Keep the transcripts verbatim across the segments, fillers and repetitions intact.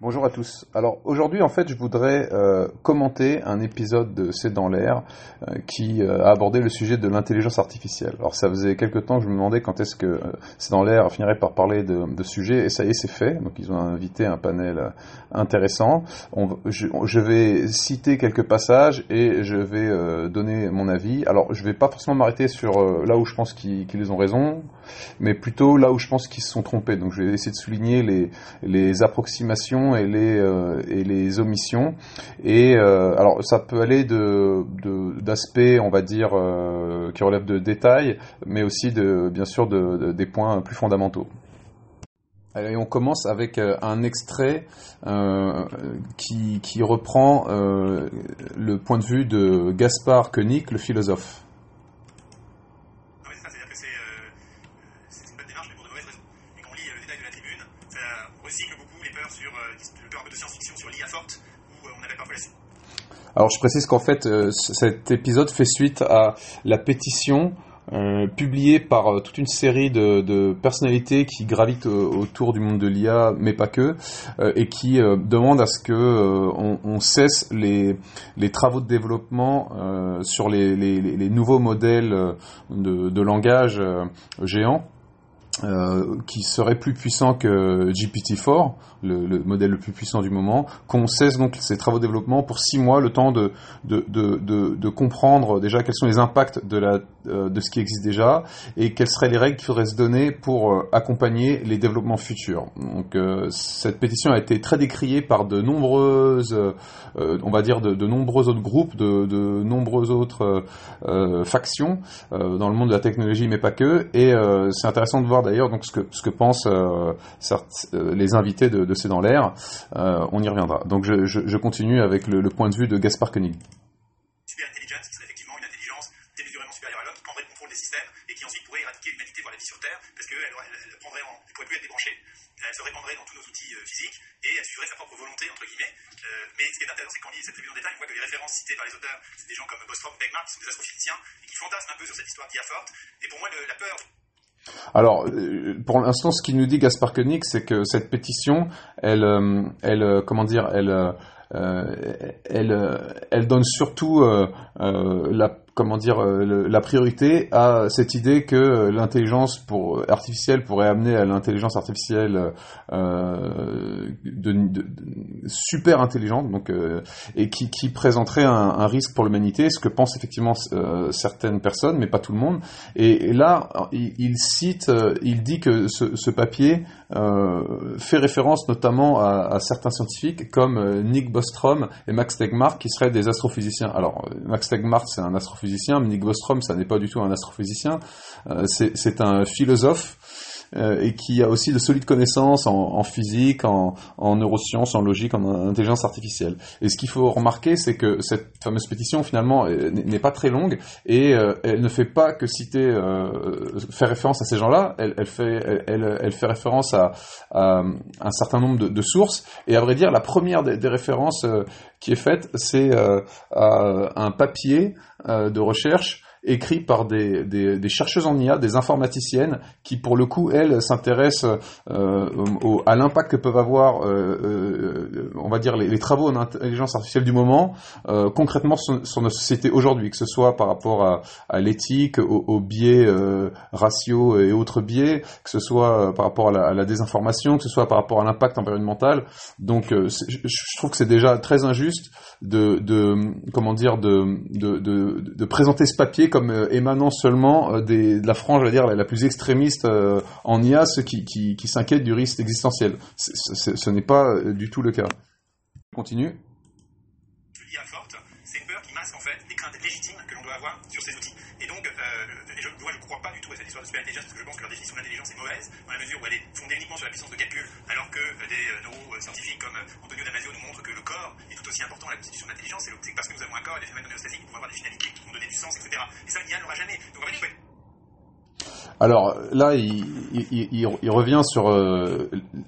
Bonjour à tous. Alors aujourd'hui en fait je voudrais euh, commenter un épisode de C'est dans l'air euh, qui euh, a abordé le sujet de l'intelligence artificielle. Alors ça faisait quelque temps que je me demandais quand est-ce que euh, C'est dans l'air finirait par parler de, de ce sujet et ça y est c'est fait. Donc ils ont invité un panel euh, intéressant. On, je, je vais citer quelques passages et je vais euh, donner mon avis. Alors je vais pas forcément m'arrêter sur euh, là où je pense qu'ils, qu'ils ont raison, mais plutôt là où je pense qu'ils se sont trompés. Donc je vais essayer de souligner les, les approximations et les, euh, et les omissions. Et euh, alors ça peut aller de, de, d'aspects, on va dire, euh, qui relèvent de détails, mais aussi de, bien sûr de, de, des points plus fondamentaux. Allez, on commence avec euh, un extrait euh, qui, qui reprend euh, le point de vue de Gaspard Koenig, le philosophe. Alors je précise qu'en fait euh, cet épisode fait suite à la pétition euh, publiée par euh, toute une série de, de personnalités qui gravitent euh, autour du monde de l'I A, mais pas que, euh, et qui euh, demandent à ce que euh, on, on cesse les, les travaux de développement euh, sur les, les, les nouveaux modèles de, de langage euh, géants. Euh, qui serait plus puissant que G P T quatre, le, le modèle le plus puissant du moment, qu'on cesse donc ces travaux de développement pour six mois, le temps de, de, de, de, de comprendre déjà quels sont les impacts de, la, euh, de ce qui existe déjà et quelles seraient les règles qu'il faudrait se donner pour euh, accompagner les développements futurs. Donc euh, cette pétition a été très décriée par de nombreuses, euh, on va dire de, de nombreux autres groupes, de, de nombreuses autres euh, factions euh, dans le monde de la technologie, mais pas que, et euh, c'est intéressant de voir d'ailleurs donc ce que ce que pensent euh, certes, euh, les invités de, de C'est dans l'air. Euh, on y reviendra. Donc je, je, je continue avec le, le point de vue de Gaspard Koenig. Super intelligence, qui serait effectivement une intelligence démesurément supérieure à l'homme, qui prendrait le contrôle des systèmes et qui ensuite pourrait éradiquer l'humanité, voire la vie sur Terre, parce qu'elle elle, elle, prendrait en, elle pourrait plus être débranchée, elle se répandrait dans tous nos outils euh, physiques et elle suivrait sa propre volonté entre guillemets. Euh, mais ce qui est intéressant, c'est qu'on lit cette revue en détail, on voit que les références citées par les auteurs, c'est des gens comme Bostrom, Bergman, qui sont des astrophysiciens et qui fantasment un peu sur cette histoire d'I A forte. Et pour moi, le, la peur. Alors, pour l'instant, ce qu'il nous dit Gaspard Koenig, c'est que cette pétition, elle, elle, comment dire, elle, elle, elle donne surtout euh, la, comment dire, la priorité à cette idée que l'intelligence pour, artificielle pourrait amener à l'intelligence artificielle euh, de, de, de, super intelligente, donc euh, et qui, qui présenterait un, un risque pour l'humanité, ce que pensent effectivement euh, certaines personnes, mais pas tout le monde. Et, et là, il, il cite, il dit que ce, ce papier euh, fait référence notamment à, à certains scientifiques comme Nick Bostrom et Max Tegmark, qui seraient des astrophysiciens. Alors, Max Tegmark, c'est un astrophysicien, mais Nick Bostrom, ça n'est pas du tout un astrophysicien. Euh, c'est, c'est un philosophe euh, et qui a aussi de solides connaissances en, en physique, en, en neurosciences, en logique, en intelligence artificielle. Et ce qu'il faut remarquer, c'est que cette fameuse pétition, finalement, n'est pas très longue et euh, elle ne fait pas que citer, euh, faire référence à ces gens-là. Elle, elle fait, elle, elle, elle fait référence à, à un certain nombre de, de sources. Et à vrai dire, la première des, des références euh, qui est faite, c'est euh, à un papier euh, de recherche écrit par des, des, des chercheuses en I A, des informaticiennes, qui pour le coup, elles, s'intéressent euh, au, à l'impact que peuvent avoir, euh, euh, on va dire, les, les travaux en intelligence artificielle du moment, euh, concrètement sur, sur notre société aujourd'hui, que ce soit par rapport à, à l'éthique, aux, aux biais euh, raciaux et autres biais, que ce soit par rapport à la, à la désinformation, que ce soit par rapport à l'impact environnemental. Donc, euh, je, je trouve que c'est déjà très injuste de, de comment dire, de, de, de, de présenter ce papier comme euh, émanant seulement euh, des, de la frange, je veux dire, la, la plus extrémiste euh, en I A, ceux qui, qui, qui s'inquiètent du risque existentiel. C'est, c'est, ce n'est pas euh, du tout le cas. Continue. L'I A forte, c'est une peur qui masque en fait les craintes légitimes que l'on doit avoir sur ces outils. Et donc, euh, je ne crois pas du tout à cette histoire de super intelligence, parce que je pense que leur définition d'intelligence est mauvaise, dans la mesure où elle est fondée uniquement sur la puissance de calcul, alors que des euh, neuroscientifiques comme Antonio Damasio nous montrent que le corps est tout aussi important à la constitution de l'intelligence. C'est, c'est parce que nous avons un corps et des phénomènes homéostatiques qui vont avoir des finalités qui vont donner du sens, et cetera. Et ça, l'I A n'aura jamais. Donc en fait, il faut être Alors là, il, il, il, il revient sur euh,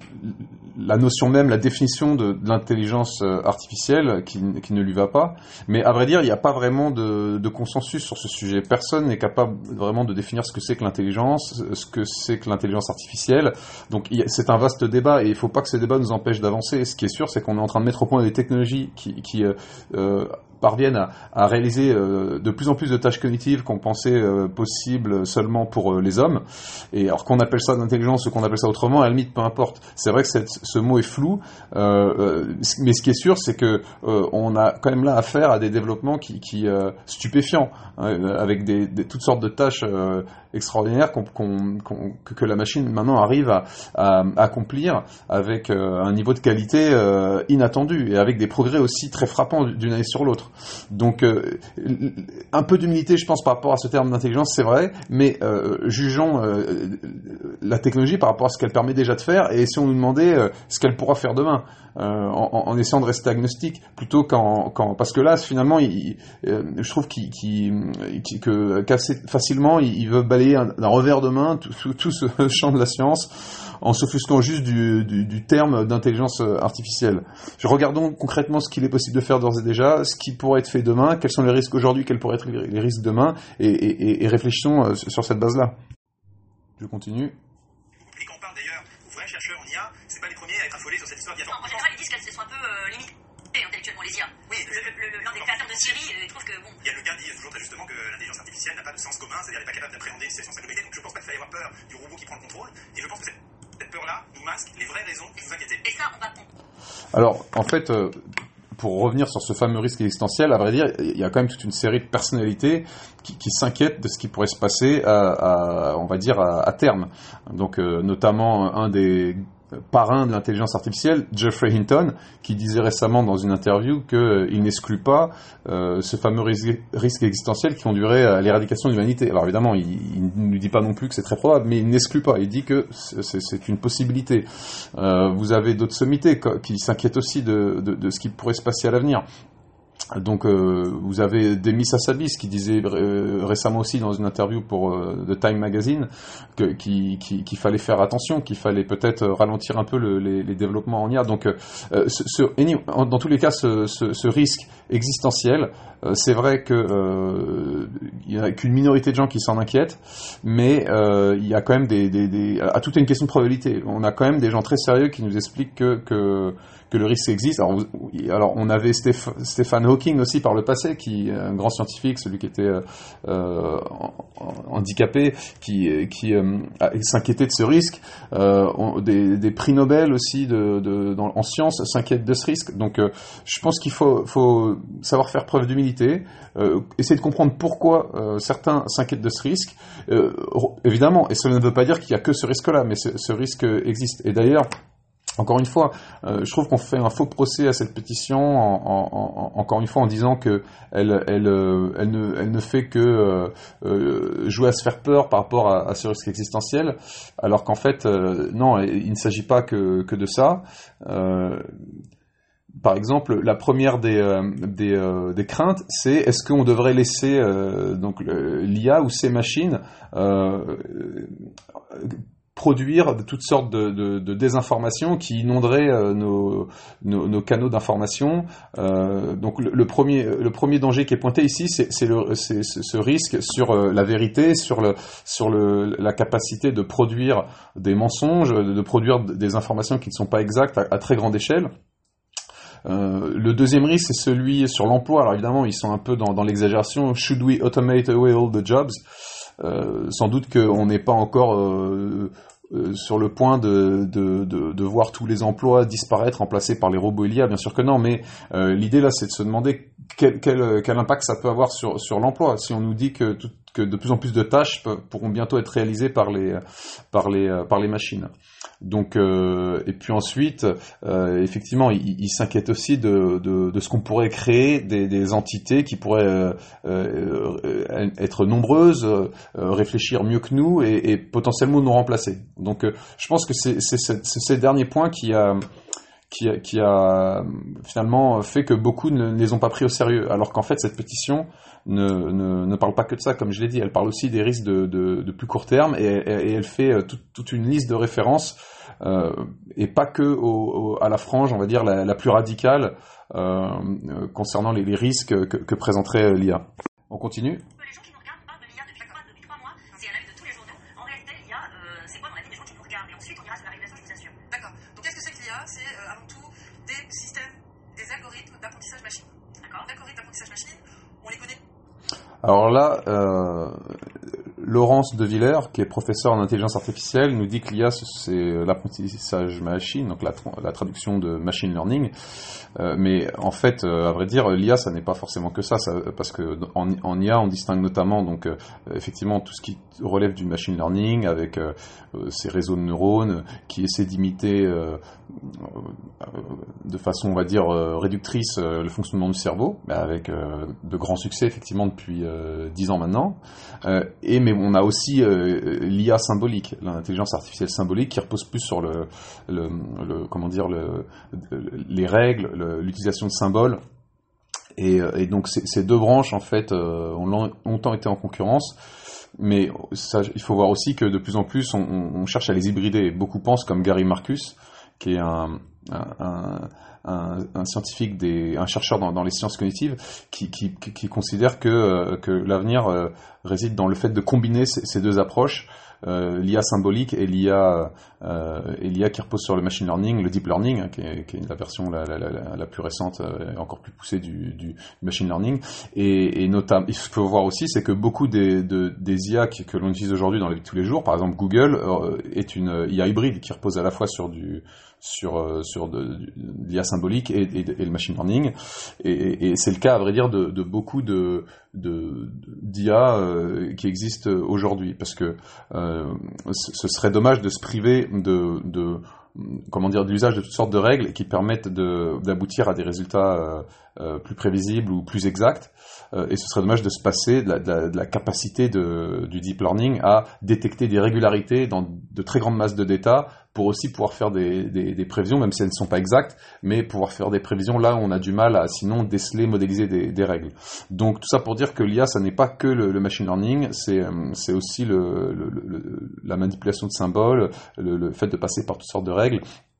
la notion même, la définition de, de l'intelligence artificielle qui, qui ne lui va pas. Mais à vrai dire, il n'y a pas vraiment de, de consensus sur ce sujet. Personne n'est capable vraiment de définir ce que c'est que l'intelligence, ce que c'est que l'intelligence artificielle. Donc il, c'est un vaste débat et il ne faut pas que ce débat nous empêche d'avancer. Ce qui est sûr, c'est qu'on est en train de mettre au point des technologies qui, qui euh, parviennent à, à réaliser euh, de plus en plus de tâches cognitives qu'on pensait euh, possibles seulement pour euh, les hommes. Et alors qu'on appelle ça d'intelligence ou qu'on appelle ça autrement, à la limite, peu importe. C'est vrai que cette, ce mot est flou, euh, euh, mais ce qui est sûr, c'est que euh, on a quand même là affaire à des développements qui, qui euh, stupéfiants, hein, avec des, des, toutes sortes de tâches euh, extraordinaires qu'on, qu'on, qu'on, que, que la machine maintenant arrive à, à, à accomplir avec euh, un niveau de qualité euh, inattendu et avec des progrès aussi très frappants d'une année sur l'autre. Donc euh, un peu d'humilité, je pense, par rapport à ce terme d'intelligence, c'est vrai, mais euh, jugeons euh, la technologie par rapport à ce qu'elle permet déjà de faire, et si on nous demandait euh, ce qu'elle pourra faire demain, euh, en, en essayant de rester agnostique, plutôt qu'en, qu'en parce que là, finalement, il, euh, je trouve qu'il, qu'il, qu'il, que qu'assez facilement, il, il veut balayer un, d'un revers de main tout, tout, tout ce champ de la science, en s'offusquant juste du, du, du terme d'intelligence artificielle. Regardons concrètement ce qu'il est possible de faire d'ores et déjà, ce qui pourrait être fait demain, quels sont les risques aujourd'hui, quels pourraient être les risques demain, et, et, et réfléchissons sur cette base-là. Je continue. Et quand on parle d'ailleurs aux vrais chercheurs en I A, c'est pas les premiers à être affolés sur cette histoire d'I A. Non, en général, ils disent qu'elles sont un peu euh, limitées intellectuellement, les I A. Oui, le, le, le, l'un des créateurs de Siri, euh, il trouve que bon. Il y a le gars dit toujours très justement que l'intelligence artificielle n'a pas de sens commun, c'est-à-dire elle n'est pas capable d'appréhender une situation de singularité, donc je pense pas qu'il faille avoir peur du robot qui prend le contrôle, et je pense que cette, cette peur-là nous masque les vraies raisons de vous inquiéter. Et ça, on va. Alors, en fait. Euh... Pour revenir sur ce fameux risque existentiel, à vrai dire, il y a quand même toute une série de personnalités qui, qui s'inquiètent de ce qui pourrait se passer à, à on va dire, à, à terme. Donc, euh, notamment un des parrain de l'intelligence artificielle, Geoffrey Hinton, qui disait récemment dans une interview qu'il euh, n'exclut pas euh, ce fameux risque, risque existentiel qui conduirait à l'éradication de l'humanité. Alors évidemment, il, il ne nous dit pas non plus que c'est très probable, mais il n'exclut pas. Il dit que c'est, c'est, c'est une possibilité. Euh, vous avez d'autres sommités qui s'inquiètent aussi de, de, de ce qui pourrait se passer à l'avenir. Donc euh, vous avez Demis Hassabis qui disait euh, récemment aussi dans une interview pour euh, The Time Magazine que, qui, qui, qu'il fallait faire attention, qu'il fallait peut-être ralentir un peu le, les, les développements en I A. Donc euh, ce, ce, dans tous les cas, ce, ce, ce risque existentiel, euh, c'est vrai que euh, il y a qu'une minorité de gens qui s'en inquiètent, mais euh, il y a quand même des, des, des à tout est une question de probabilité. On a quand même des gens très sérieux qui nous expliquent que que que le risque existe. Alors, alors on avait Steph, Stephen Hawking aussi par le passé, qui est un grand scientifique, celui qui était euh, handicapé, qui, qui euh, s'inquiétait de ce risque. Euh, on, des, des prix Nobel aussi de, de, dans, en sciences s'inquiètent de ce risque. Donc euh, je pense qu'il faut, faut savoir faire preuve d'humilité, euh, essayer de comprendre pourquoi euh, certains s'inquiètent de ce risque. Euh, évidemment, et cela ne veut pas dire qu'il n'y a que ce risque-là, mais ce, ce risque existe. Et d'ailleurs, encore une fois, euh, je trouve qu'on fait un faux procès à cette pétition, en, en, en, encore une fois en disant que elle, elle, euh, elle, ne, elle ne fait que euh, euh, jouer à se faire peur par rapport à, à ce risque existentiel, alors qu'en fait, euh, non, il ne s'agit pas que, que de ça. Euh, Par exemple, la première des, euh, des, euh, des craintes, c'est est-ce qu'on devrait laisser euh, donc l'I A ou ces machines euh, produire de toutes sortes de, de, de désinformations qui inonderaient euh, nos, nos, nos canaux d'information. Euh, donc le, le premier le premier danger qui est pointé ici, c'est, c'est, le, c'est ce risque sur euh, la vérité, sur le sur le la capacité de produire des mensonges, de, de produire des informations qui ne sont pas exactes à, à très grande échelle. Euh, le deuxième risque, c'est celui sur l'emploi. Alors évidemment, ils sont un peu dans, dans l'exagération. Should we automate away all the jobs? Euh, sans doute qu'on n'est pas encore euh, euh, sur le point de, de, de, de voir tous les emplois disparaître, remplacés par les robots et l'I A, bien sûr que non, mais euh, l'idée là, c'est de se demander quel, quel, quel impact ça peut avoir sur, sur l'emploi. Si on nous dit que, tout, que de plus en plus de tâches peuvent, pourront bientôt être réalisées par les, par les, par les machines. Donc, euh, et puis ensuite, euh, effectivement, il, il s'inquiète aussi de, de, de ce qu'on pourrait créer des, des entités qui pourraient euh, euh, être nombreuses, euh, réfléchir mieux que nous et, et potentiellement nous remplacer. Donc, euh, je pense que c'est, c'est, c'est, c'est ces derniers points qui a qui, a, qui a finalement fait que beaucoup ne, ne les ont pas pris au sérieux. Alors qu'en fait, cette pétition ne, ne, ne parle pas que de ça, comme je l'ai dit. Elle parle aussi des risques de, de, de plus court terme et, et, et elle fait tout, toute une liste de références euh, et pas que au, au, à la frange, on va dire, la, la plus radicale euh, concernant les, les risques que, que présenterait l'I A. On continue. Les gens qui nous regardent parlent de l'I A depuis trois, depuis trois mois, c'est à la une de tous les journaux. En réalité, l'I A, euh, c'est quoi dans la vie des gens qui nous regardent? Et ensuite, on ira sur la régulation, je vous assure. D'accord. Donc qu'est-ce que c'est que l'I A? C'est euh, avant tout des systèmes, des algorithmes d'apprentissage machine. D'accord. L'algorithme d'apprentissage machine, on les connaît. Alors là, euh, Laurence De Villers, qui est professeur en intelligence artificielle, nous dit que l'I A, c'est l'apprentissage machine, donc la, la traduction de machine learning. Euh, mais en fait, euh, à vrai dire, l'I A, ça n'est pas forcément que ça, ça parce que en, en I A, on distingue notamment donc euh, effectivement tout ce qui relève du machine learning avec euh, ces réseaux de neurones qui essaient d'imiter euh, euh, de façon, on va dire, euh, réductrice euh, le fonctionnement du cerveau, avec euh, de grands succès effectivement depuis euh, dix ans maintenant. Euh, et mais on a aussi euh, l'I A symbolique, l'intelligence artificielle symbolique, qui repose plus sur le, le, le comment dire, le, les règles, le, l'utilisation de symboles. Et, et donc ces, ces deux branches en fait euh, ont longtemps été en concurrence. Mais ça, il faut voir aussi que de plus en plus on, on cherche à les hybrider. Beaucoup pensent comme Gary Marcus, qui est un, un, un Un, un scientifique, des, un chercheur dans, dans les sciences cognitives, qui, qui, qui considère que, que l'avenir euh, réside dans le fait de combiner ces, ces deux approches, euh, l'I A symbolique et l'I A, euh, et l'I A qui repose sur le machine learning, le deep learning, hein, qui, est, qui est la version la, la, la, la plus récente euh, et encore plus poussée du, du machine learning. Et, et notamment, il faut voir aussi, c'est que beaucoup des, de, des I A que, que l'on utilise aujourd'hui dans la vie de tous les jours, par exemple Google, euh, est une I A hybride qui repose à la fois sur du sur euh, sur de, de l'I A symbolique et, et, et le machine learning, et, et, et c'est le cas à vrai dire de, de beaucoup de de d'I A euh, qui existent aujourd'hui, parce que euh, ce serait dommage de se priver de de comment dire de l'usage de toutes sortes de règles qui permettent de d'aboutir à des résultats euh, euh, plus prévisibles ou plus exacts, euh, et ce serait dommage de se passer de la, de la, de la capacité de, du deep learning à détecter des régularités dans de très grandes masses de data, pour aussi pouvoir faire des, des, des prévisions, même si elles ne sont pas exactes, mais pouvoir faire des prévisions là où on a du mal à sinon déceler, modéliser des, des règles. Donc tout ça pour dire que l'I A, ça n'est pas que le, le machine learning, c'est, c'est aussi le, le, le, la manipulation de symboles, le, le fait de passer par toutes sortes de règles,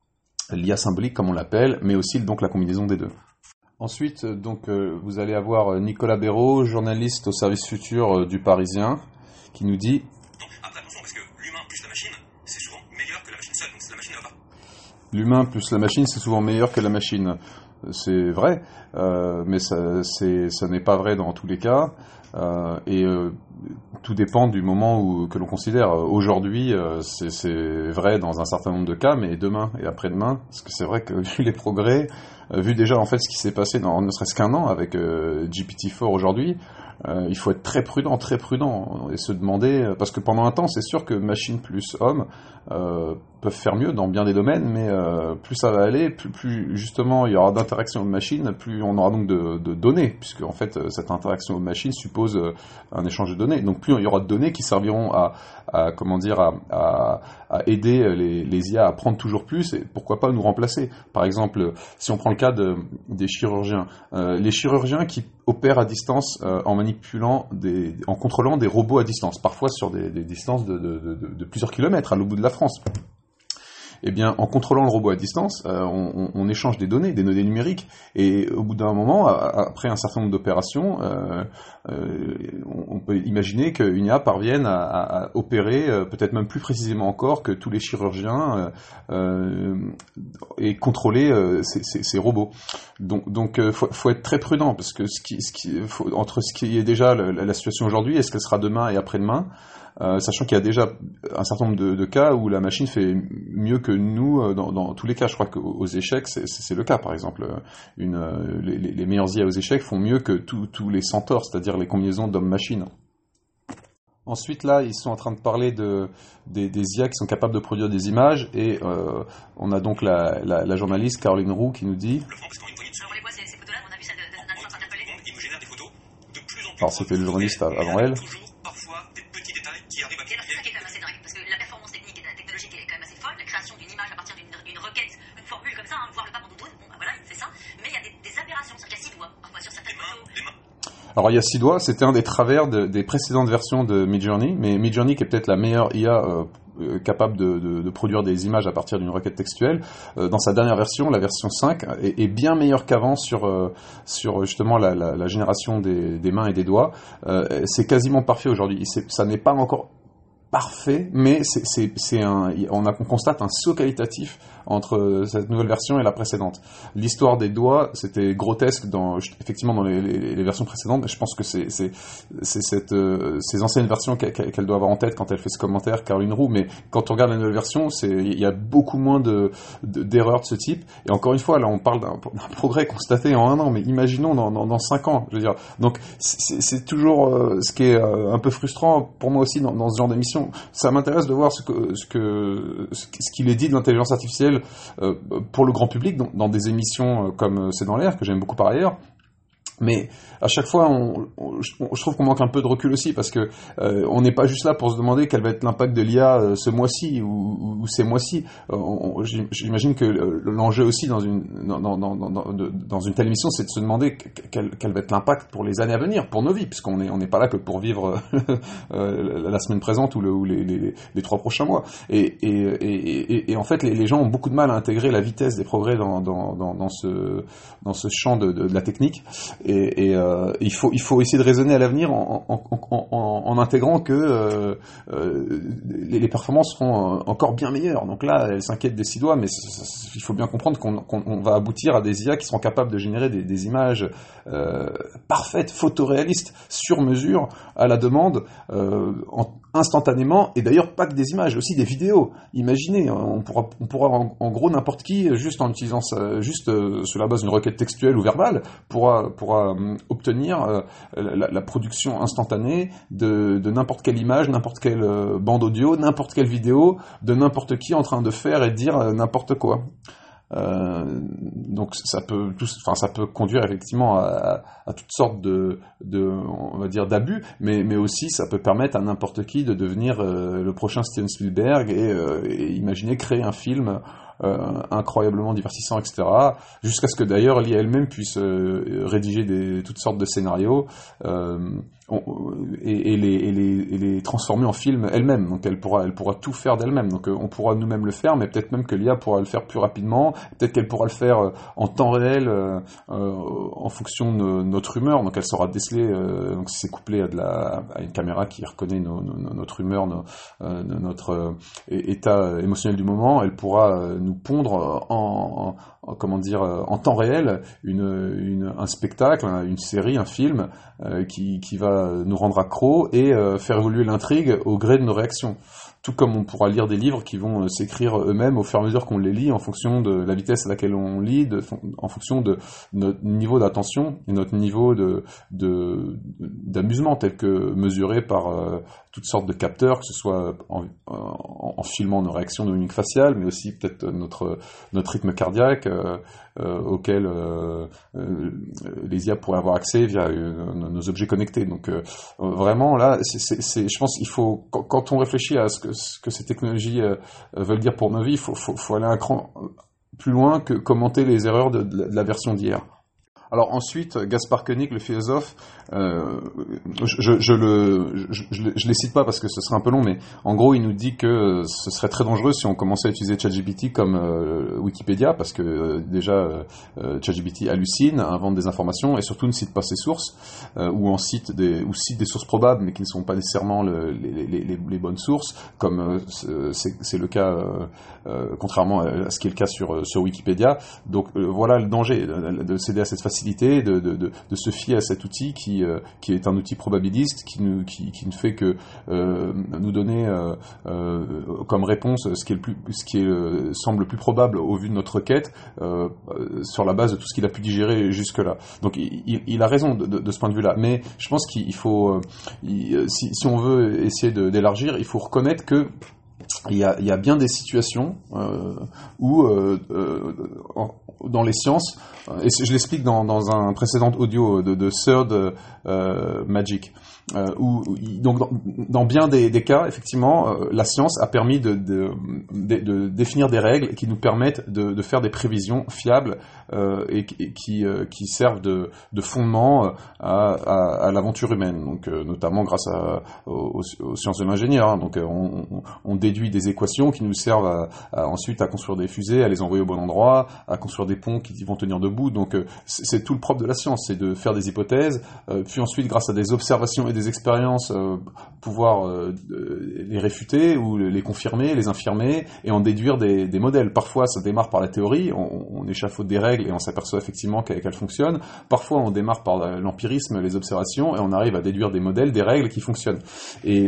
l'I A symbolique comme on l'appelle, mais aussi donc la combinaison des deux. Ensuite, donc, euh, vous allez avoir Nicolas Béraud, journaliste au service futur euh, du Parisien, qui nous dit... Après, attention, parce que l'humain plus la machine, c'est souvent meilleur que la machine seule, donc la machine ne va pas. L'humain plus la machine, c'est souvent meilleur que la machine. C'est vrai, euh, mais ça, c'est, ça n'est pas vrai dans tous les cas. Euh, et euh, tout dépend du moment où, que l'on considère. Aujourd'hui, euh, c'est, c'est vrai dans un certain nombre de cas, mais demain et après-demain, parce que c'est vrai que vu les progrès, euh, vu déjà en fait ce qui s'est passé dans ne serait-ce qu'un an avec euh, G P T quatre aujourd'hui, euh, il faut être très prudent, très prudent, et se demander, parce que pendant un temps, c'est sûr que machine plus homme euh, peuvent faire mieux dans bien des domaines, mais euh, plus ça va aller, plus, plus justement il y aura d'interaction homme-machine, plus on aura donc de, de données, puisque en fait cette interaction homme-machine suppose euh, un échange de données. Donc plus il y aura de données qui serviront à, à comment dire, à, à, à aider les, les I A à apprendre toujours plus, et pourquoi pas nous remplacer. Par exemple, si on prend le cas de, des chirurgiens, euh, les chirurgiens qui opèrent à distance euh, en manipulant, des, en contrôlant des robots à distance, parfois sur des, des distances de, de, de, de plusieurs kilomètres à l'autre bout de la France. Eh bien, en contrôlant le robot à distance, euh, on, on échange des données, des données numériques, et au bout d'un moment, à, après un certain nombre d'opérations, euh, euh, on, on peut imaginer qu'une I A parvienne à, à, à opérer, euh, peut-être même plus précisément encore que tous les chirurgiens, euh, euh, et contrôler euh, ces, ces, ces robots. Donc, donc, euh, faut, faut être très prudent, parce que ce qui, ce qui, faut, entre ce qui est déjà la, la situation aujourd'hui et ce qu'elle sera demain et après-demain. Euh, sachant qu'il y a déjà un certain nombre de, de cas où la machine fait mieux que nous euh, dans, dans tous les cas. Je crois qu'aux échecs, c'est, c'est le cas. Par exemple, une, euh, les, les meilleurs I A aux échecs font mieux que tous les centaures, c'est-à-dire les combinaisons d'homme-machine. Ensuite, là, ils sont en train de parler de, des, des I A qui sont capables de produire des images, et euh, on a donc la, la, la journaliste Caroline Roux qui nous dit... Le fond, parce qu'en une poignée de Alors, on les voit, ces, ces photos-là, on a vu celle de, de, d'un centre interpellé. secondes, il nous génère des photos de plus en plus... Alors, c'était le journaliste avant elle. Toujours, parfois, des petits détails qui arrivent à Et alors, c'est ça qui est quand même assez dingue, parce que la performance technique et technologique, elle est quand même assez folle. La création d'une image à partir d'une, d'une requête, une formule comme ça, hein, voir le pape en Alors il y a six doigts, c'était un des travers de, des précédentes versions de Midjourney, mais Midjourney qui est peut-être la meilleure I A euh, capable de, de, de produire des images à partir d'une requête textuelle, euh, dans sa dernière version, la version cinq, est, est bien meilleure qu'avant sur, euh, sur justement la, la, la génération des, des mains et des doigts. Euh, c'est quasiment parfait aujourd'hui. C'est, ça n'est pas encore parfait, mais c'est, c'est, c'est un, on, a, on constate un saut qualitatif entre cette nouvelle version et la précédente. L'histoire des doigts, c'était grotesque dans, effectivement dans les, les, les versions précédentes. Je pense que c'est, c'est, c'est cette, euh, ces anciennes versions qu'elle, qu'elle doit avoir en tête quand elle fait ce commentaire, Caroline Roux. Mais quand on regarde la nouvelle version, c'est, il y a beaucoup moins de, de, d'erreurs de ce type. Et encore une fois, là, on parle d'un, d'un progrès constaté en un an, mais imaginons dans, dans, dans cinq ans. Je veux dire, donc c'est, c'est toujours euh, ce qui est euh, un peu frustrant pour moi aussi dans, dans ce genre d'émission. Ça m'intéresse de voir ce que, ce que, ce qu'il est dit de l'intelligence artificielle Euh, pour le grand public dans, dans des émissions euh, comme C'est dans l'air, que j'aime beaucoup par ailleurs. Mais à chaque fois, on, on, je trouve qu'on manque un peu de recul aussi, parce que euh, on n'est pas juste là pour se demander quel va être l'impact de l'I A euh, ce mois-ci ou, ou, ou ces mois-ci. Euh, on, j'imagine que l'enjeu aussi dans une dans, dans, dans, dans, dans une telle émission, c'est de se demander quel, quel va être l'impact pour les années à venir, pour nos vies, puisqu'on est on n'est pas là que pour vivre euh, la semaine présente ou, le, ou les, les, les trois prochains mois. Et, et, et, et, et en fait, les, les gens ont beaucoup de mal à intégrer la vitesse des progrès dans, dans, dans, dans ce dans ce champ de, de, de la technique. Et, et euh, il faut il faut essayer de raisonner à l'avenir en, en, en, en, en intégrant que euh, euh, les, les performances seront encore bien meilleures. Donc là, elle s'inquiète des six doigts, mais c- c- il faut bien comprendre qu'on, qu'on va aboutir à des I A qui seront capables de générer des, des images euh, parfaites, photoréalistes, sur mesure, à la demande, euh, en, instantanément, et d'ailleurs pas que des images, aussi des vidéos. Imaginez, on pourra, on pourra en, en gros n'importe qui, juste en utilisant ça, juste euh, sur la base d'une requête textuelle ou verbale, pourra, pourra euh, obtenir euh, la, la production instantanée de, de n'importe quelle image, n'importe quelle euh, bande audio, n'importe quelle vidéo, de n'importe qui en train de faire et de dire euh, n'importe quoi. Euh, donc ça peut, tout, enfin ça peut conduire effectivement à, à toutes sortes de, de, on va dire d'abus, mais mais aussi ça peut permettre à n'importe qui de devenir euh, le prochain Steven Spielberg et, euh, et imaginer créer un film euh, incroyablement divertissant, et cetera. Jusqu'à ce que d'ailleurs l'I A elle-même puisse euh, rédiger des, toutes sortes de scénarios euh, on, et, et, les, et, les, et les transformer en film elle-même. Donc elle pourra, elle pourra tout faire d'elle-même. Donc euh, on pourra nous-mêmes le faire, mais peut-être même que l'I A pourra le faire plus rapidement. Peut-être qu'elle pourra le faire euh, en temps réel, euh, euh, en fonction de notre humeur. Donc elle saura déceler. Euh, donc si c'est couplé à, de la, à une caméra qui reconnaît nos, nos, notre humeur, nos, euh, notre euh, état émotionnel du moment, elle pourra euh, nous pondre en, en, en comment dire en temps réel une, une un spectacle, une série, un film euh, qui qui va nous rendre accros et euh, faire évoluer l'intrigue au gré de nos réactions. Tout comme on pourra lire des livres qui vont euh, s'écrire eux-mêmes au fur et à mesure qu'on les lit, en fonction de la vitesse à laquelle on lit, de, en fonction de notre niveau d'attention et notre niveau de, de d'amusement, tel que mesuré par euh, toutes sortes de capteurs, que ce soit en, en, en filmant nos réactions de mimique faciale, mais aussi peut-être notre notre rythme cardiaque euh, euh, auquel euh, euh, les I A pourraient avoir accès via euh, nos objets connectés. Donc euh, vraiment là, c'est, c'est, c'est, je pense qu'il faut, quand, quand on réfléchit à ce que, ce que ces technologies euh, veulent dire pour nos vies, il faut, faut, faut aller un cran plus loin que commenter les erreurs de, de, de la version d'hier. Alors ensuite, Gaspard Koenig, le philosophe, euh, je, je, je le, je, je, je les cite pas parce que ce serait un peu long, mais en gros, il nous dit que ce serait très dangereux si on commençait à utiliser ChatGPT comme euh, Wikipédia, parce que euh, déjà euh, ChatGPT hallucine, invente des informations et surtout ne cite pas ses sources, euh, ou en cite des, ou cite des sources probables, mais qui ne sont pas nécessairement le, les, les, les, les bonnes sources, comme euh, c'est, c'est le cas, euh, euh, contrairement à ce qui est le cas sur sur Wikipédia. Donc euh, voilà le danger de, de céder à cette facilité. De, de, de, de se fier à cet outil qui, euh, qui est un outil probabiliste, qui, nous, qui, qui ne fait que euh, nous donner euh, euh, comme réponse ce qui, est le plus, ce qui est, euh, semble le plus probable au vu de notre requête, euh, sur la base de tout ce qu'il a pu digérer jusque-là. Donc il, il, il a raison de, de, de ce point de vue-là, mais je pense qu'il faut, il, si, si on veut essayer de, d'élargir, il faut reconnaître que Il y, a, il y a bien des situations euh, où euh, euh, dans les sciences, et je l'explique dans, dans un précédent audio de, de Third euh, Magic. Euh, où, donc dans, dans bien des, des cas, effectivement, euh, la science a permis de, de, de, de définir des règles qui nous permettent de, de faire des prévisions fiables euh, et, et qui, euh, qui servent de, de fondement à, à, à l'aventure humaine. Donc, euh, notamment grâce à, aux, aux sciences de l'ingénieur. Hein. Donc, euh, on, on déduit des équations qui nous servent à, à, ensuite à construire des fusées, à les envoyer au bon endroit, à construire des ponts qui vont tenir debout. Donc, euh, c'est, c'est tout le propre de la science, c'est de faire des hypothèses, euh, puis ensuite, grâce à des observations et des expériences, euh, pouvoir euh, les réfuter ou les confirmer, les infirmer et en déduire des, des modèles. Parfois, ça démarre par la théorie, on, on échafaude des règles et on s'aperçoit effectivement qu'elles, qu'elles fonctionnent. Parfois, on démarre par l'empirisme, les observations et on arrive à déduire des modèles, des règles qui fonctionnent. Et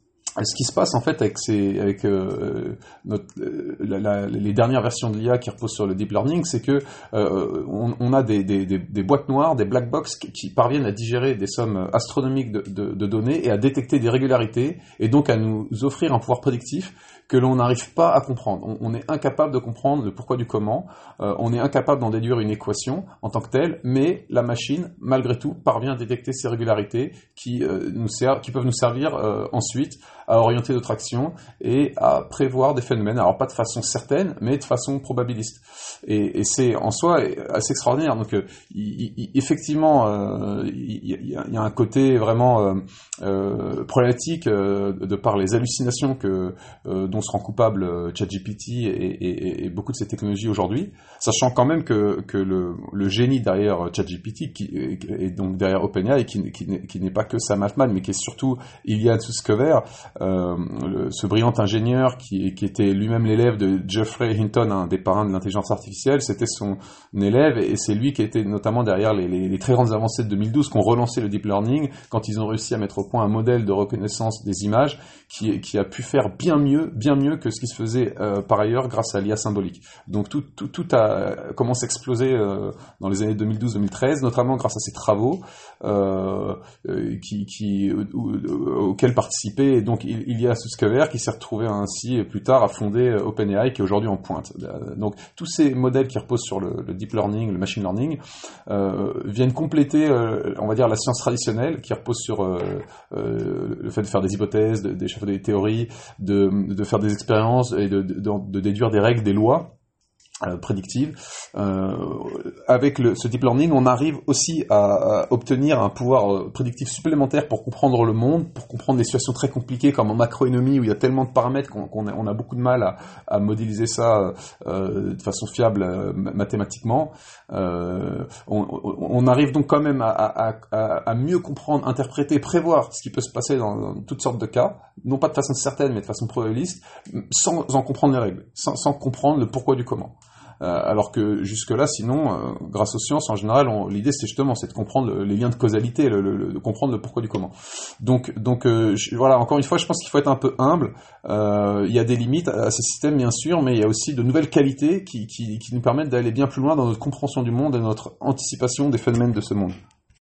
ce qui se passe en fait avec, ces, avec euh, notre, euh, la, la, les dernières versions de l'I A qui reposent sur le deep learning, c'est que euh, on, on a des, des, des, des boîtes noires, des black box qui, qui parviennent à digérer des sommes astronomiques de, de, de données et à détecter des régularités et donc à nous offrir un pouvoir prédictif que l'on n'arrive pas à comprendre. On, on est incapable de comprendre le pourquoi du comment, euh, on est incapable d'en déduire une équation en tant que telle, mais la machine, malgré tout, parvient à détecter ces régularités qui, euh, nous servent, qui peuvent nous servir euh, ensuite à orienter notre action et à prévoir des phénomènes, alors pas de façon certaine, mais de façon probabiliste. Et, et c'est en soi assez extraordinaire. Donc euh, il, il, effectivement, euh, il, il y a un côté vraiment euh, euh, problématique euh, de par les hallucinations que, euh, dont se rend coupable euh, ChatGPT et, et, et beaucoup de ces technologies aujourd'hui, sachant quand même que, que le, le génie derrière ChatGPT, qui et donc derrière OpenAI, qui, qui, qui n'est pas que Sam Altman, mais qui est surtout Ilya Sutskever, Euh, le, ce brillant ingénieur qui, qui était lui-même l'élève de Geoffrey Hinton, un des parrains de l'intelligence artificielle, c'était son élève et c'est lui qui était notamment derrière les, les, les très grandes avancées de deux mille douze qui ont relancé le deep learning quand ils ont réussi à mettre au point un modèle de reconnaissance des images qui, qui a pu faire bien mieux, bien mieux que ce qui se faisait euh, par ailleurs grâce à l'I A symbolique. Donc tout, tout, tout a commencé à exploser euh, dans les années deux mille douze deux mille treize, notamment grâce à ces travaux euh, qui, qui, auxquels participait donc il y a Sutskever qui s'est retrouvé ainsi plus tard à fonder OpenAI qui est aujourd'hui en pointe. Donc tous ces modèles qui reposent sur le, le deep learning, le machine learning, euh, viennent compléter, euh, on va dire, la science traditionnelle qui repose sur euh, euh, le fait de faire des hypothèses, de, d'échafauder des théories, de, de faire des expériences et de, de, de déduire des règles, des lois Euh, prédictive. Euh, avec le, ce deep learning, on arrive aussi à, à obtenir un pouvoir euh, prédictif supplémentaire pour comprendre le monde, pour comprendre des situations très compliquées comme en macroéconomie où il y a tellement de paramètres qu'on, qu'on a, on a beaucoup de mal à, à modéliser ça euh, de façon fiable euh, mathématiquement. Euh, on, on arrive donc quand même à, à, à, à mieux comprendre, interpréter, prévoir ce qui peut se passer dans, dans toutes sortes de cas, non pas de façon certaine mais de façon probabiliste, sans en comprendre les règles, sans, sans comprendre le pourquoi du comment. Euh, alors que jusque-là, sinon, euh, grâce aux sciences, en général, on, l'idée, c'est justement, c'est de comprendre le, les liens de causalité, le, le, de comprendre le pourquoi du comment. Donc, donc, euh, je, voilà, encore une fois, je pense qu'il faut être un peu humble. Euh, il y a des limites à ces systèmes, bien sûr, mais il y a aussi de nouvelles qualités qui, qui, qui nous permettent d'aller bien plus loin dans notre compréhension du monde et notre anticipation des phénomènes de ce monde.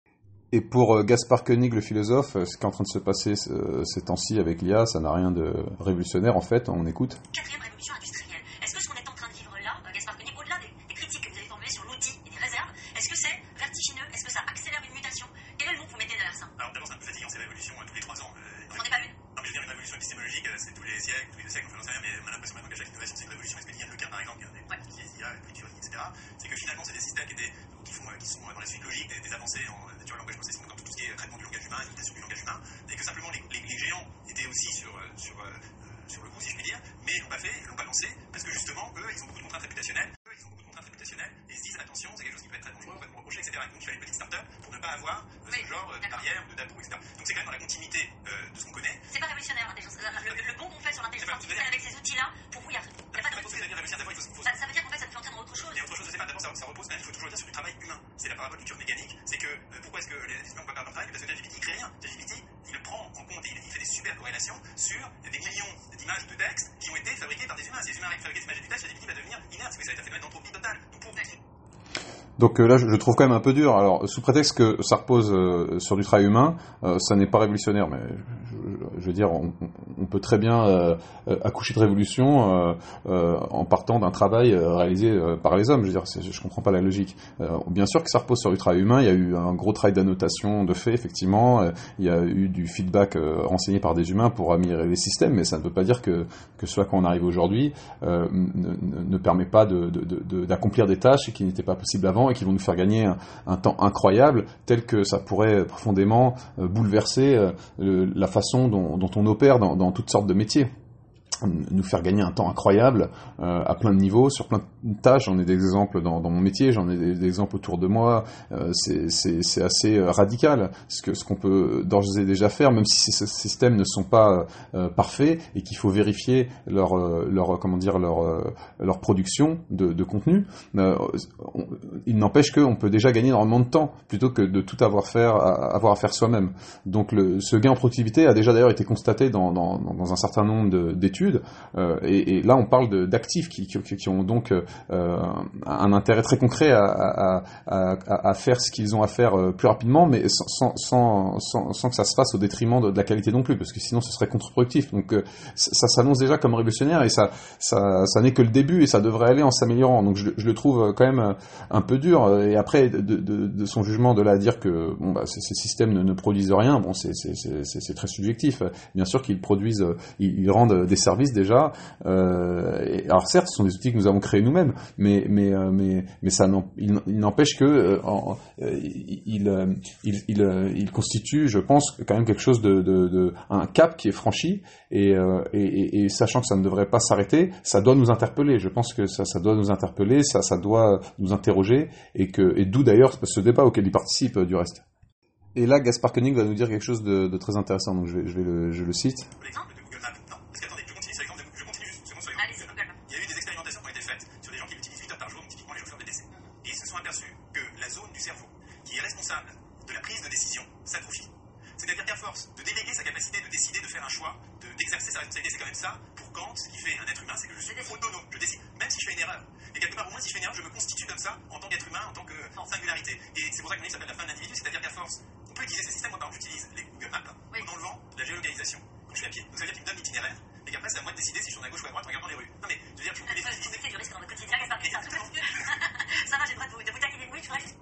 Et pour euh, Gaspard Koenig, le philosophe, ce qui est en train de se passer euh, ces temps-ci avec l'I A, ça n'a rien de révolutionnaire, en fait, on écoute. Quatrième révolution industrielle. Est-ce que ce qu'on est en train de vivre là, Gaspard Koenig, au-delà des, des critiques que vous avez formulées sur l'outil et des réserves, est-ce que c'est vertigineux? Est-ce que ça accélère une mutation? Quel est le mot que vous mettez derrière ça? Alors d'abord, c'est un peu fatigant, ces révolutions euh, tous les trois ans. Euh, Vous n'en avez pas une? Non, mais je veux dire, une révolution épistémologique, euh, c'est tous les siècles, tous les deux siècles, enfin, j'en sais rien, mais on a l'impression maintenant qu'à chaque innovation, c'est une révolution. Est-ce que Yann Lequin, par exemple, qui est Ouais. qui est I A, puis théorie, et cetera, c'est que finalement, c'est des systèmes qui, étaient, qui, font, qui sont dans les suites logiques des, des avancées en natural language processing, dans tout ce qui est traitement du langage humain, imitation du langage humain, et que simplement les, les, les géants étaient aussi sur, sur, euh, sur le coup, si je puis dire, mais ils l'ont pas fait, ils l'ont pas lancé, parce que justement, eux, ils ont beaucoup de contraintes réputationnelles, eux, ils ont beaucoup de contraintes réputationnelles, et ils se disent, attention, c'est quelque chose qui peut être très dangereux, on va nous reprocher, et cetera. Et donc, il fallait une petite start-up pour ne pas avoir euh, ce Oui, genre euh, de d'accord. barrière ou de tabou, et cetera. Donc, c'est quand même dans la continuité euh, de ce qu'on connaît. C'est pas révolutionnaire, l'intelligence. Le, le, le bond qu'on fait sur l'intelligence artificielle avec ces outils-là, pour vous, il n'y a, y a pas de Pour ce que ça veut dire révolutionnaire, d'abord, il faut, faut ça, ça veut dire qu'en fait, ça nous fait entrer dans autre chose. Et autre chose, je sais pas, d'abord, ça, ça repose quand même, il faut toujours le dire, sur du travail humain. C'est la parabole du cure mécanique, c'est que euh, pourquoi est-ce que les humains ne peuvent pas faire leur travail? Parce que ChatGPT, il crée rien. ChatGPT, il le prend en compte et il, il fait des super corrélations sur des millions d'images de textes qui ont été fabriquées par des humains. Si les humains avaient fabriqué des images et du texte, ChatGPT va devenir inerte, parce que ça va être un phénomène d'entropie totale. Donc pour Donc euh, là, je, je trouve quand même un peu dur. Alors, sous prétexte que ça repose euh, sur du travail humain, euh, ça n'est pas révolutionnaire. Mais je, je, je veux dire, on, on peut très bien euh, accoucher de révolution euh, euh, en partant d'un travail euh, réalisé euh, par les hommes. Je veux dire, c'est, je comprends pas la logique. Euh, bien sûr que ça repose sur du travail humain. Il y a eu un gros travail d'annotation de faits, effectivement. Euh, il y a eu du feedback euh, renseigné par des humains pour améliorer les systèmes, mais ça ne veut pas dire que que ce à quoi on arrive aujourd'hui euh, ne, ne, ne permet pas de, de, de, d'accomplir des tâches qui n'étaient pas possibles avant et qui vont nous faire gagner un, un temps incroyable, tel que ça pourrait profondément euh, bouleverser euh, le, la façon dont, dont on opère dans, dans toutes sortes de métiers. Nous faire gagner un temps incroyable euh, à plein de niveaux, sur plein de tâches. J'en ai des exemples dans, dans mon métier, j'en ai des, des exemples autour de moi. Euh, c'est, c'est, c'est assez euh, radical ce, que, ce qu'on peut d'ores et déjà faire, même si ces systèmes ne sont pas euh, parfaits et qu'il faut vérifier leur, euh, leur comment dire leur, euh, leur production de, de contenu. Euh, on, il n'empêche qu'on peut déjà gagner énormément de temps plutôt que de tout avoir, faire, à, avoir à faire soi-même. Donc le, ce gain en productivité a déjà d'ailleurs été constaté dans, dans, dans un certain nombre de, d'études. Euh, et, et là, on parle de, d'actifs qui, qui, qui ont donc euh, un intérêt très concret à, à, à, à faire ce qu'ils ont à faire euh, plus rapidement, mais sans, sans, sans, sans que ça se fasse au détriment de, de la qualité non plus, parce que sinon ce serait contre-productif. Donc euh, ça s'annonce déjà comme révolutionnaire, et ça, ça, ça n'est que le début, et ça devrait aller en s'améliorant. Donc je, je le trouve quand même un peu dur. Et après, de, de, de son jugement de là à dire que bon, bah, ces, ces systèmes ne, ne produisent rien, bon, c'est, c'est, c'est, c'est très subjectif. Bien sûr qu'ils produisent, ils, ils rendent des services déjà. Euh, et, alors certes, ce sont des outils que nous avons créés nous-mêmes, mais mais euh, mais mais ça n'en, il, il n'empêche que euh, en, euh, il, euh, il il euh, il constitue, je pense, quand même quelque chose de, de, de un cap qui est franchi, et, euh, et, et, et sachant que ça ne devrait pas s'arrêter, ça doit nous interpeller. Je pense que ça ça doit nous interpeller, ça ça doit nous interroger, et que et d'où d'ailleurs ce débat auquel il participe du reste. Et là, Gaspard Koenig va nous dire quelque chose de, de très intéressant. Donc je vais je vais le je le cite. L'exemple de Google Maps. Non, parce qu'attendez, je continue, c'est l'exemple de, je continue juste une seconde sur l'exemple de Google Maps. Il y a eu des expérimentations qui ont été faites sur des gens qui l'utilisent huit heures par jour, donc typiquement les chauffeurs de T C. Et ils se sont aperçus que la zone du cerveau qui est responsable de la prise de décision s'atrophie. C'est-à-dire qu'à force de déléguer sa capacité de décider, de faire un choix, de, d'exercer sa responsabilité, c'est quand même ça, pour Kant, ce qui fait un être humain, c'est que je suis autonome, je décide, même si je fais une erreur. Et quelque part, au moins, si je fais une erreur, je me constitue comme ça, en tant qu'être humain, en tant que singularité. Et c'est pour ça que mon livre s'appelle La fin de l'individu, c'est-à-dire qu'à force, on peut utiliser ces systèmes. Moi, par exemple, j'utilise les Google Maps, oui, en enlevant la géolocalisation. Quand je suis à pied, donc ça veut dire qu'il me donne l'itinéraire, et qu'après, c'est à moi de décider si je tourne à gauche ou à droite en regardant les rues. Non, mais je veux dire, je peux décider. Vous mettez du risque dans votre quotidien, Gaspard Koenig. Ça va, j'ai le droit de vous, de vous taquiner. Oui, je voudrais juste.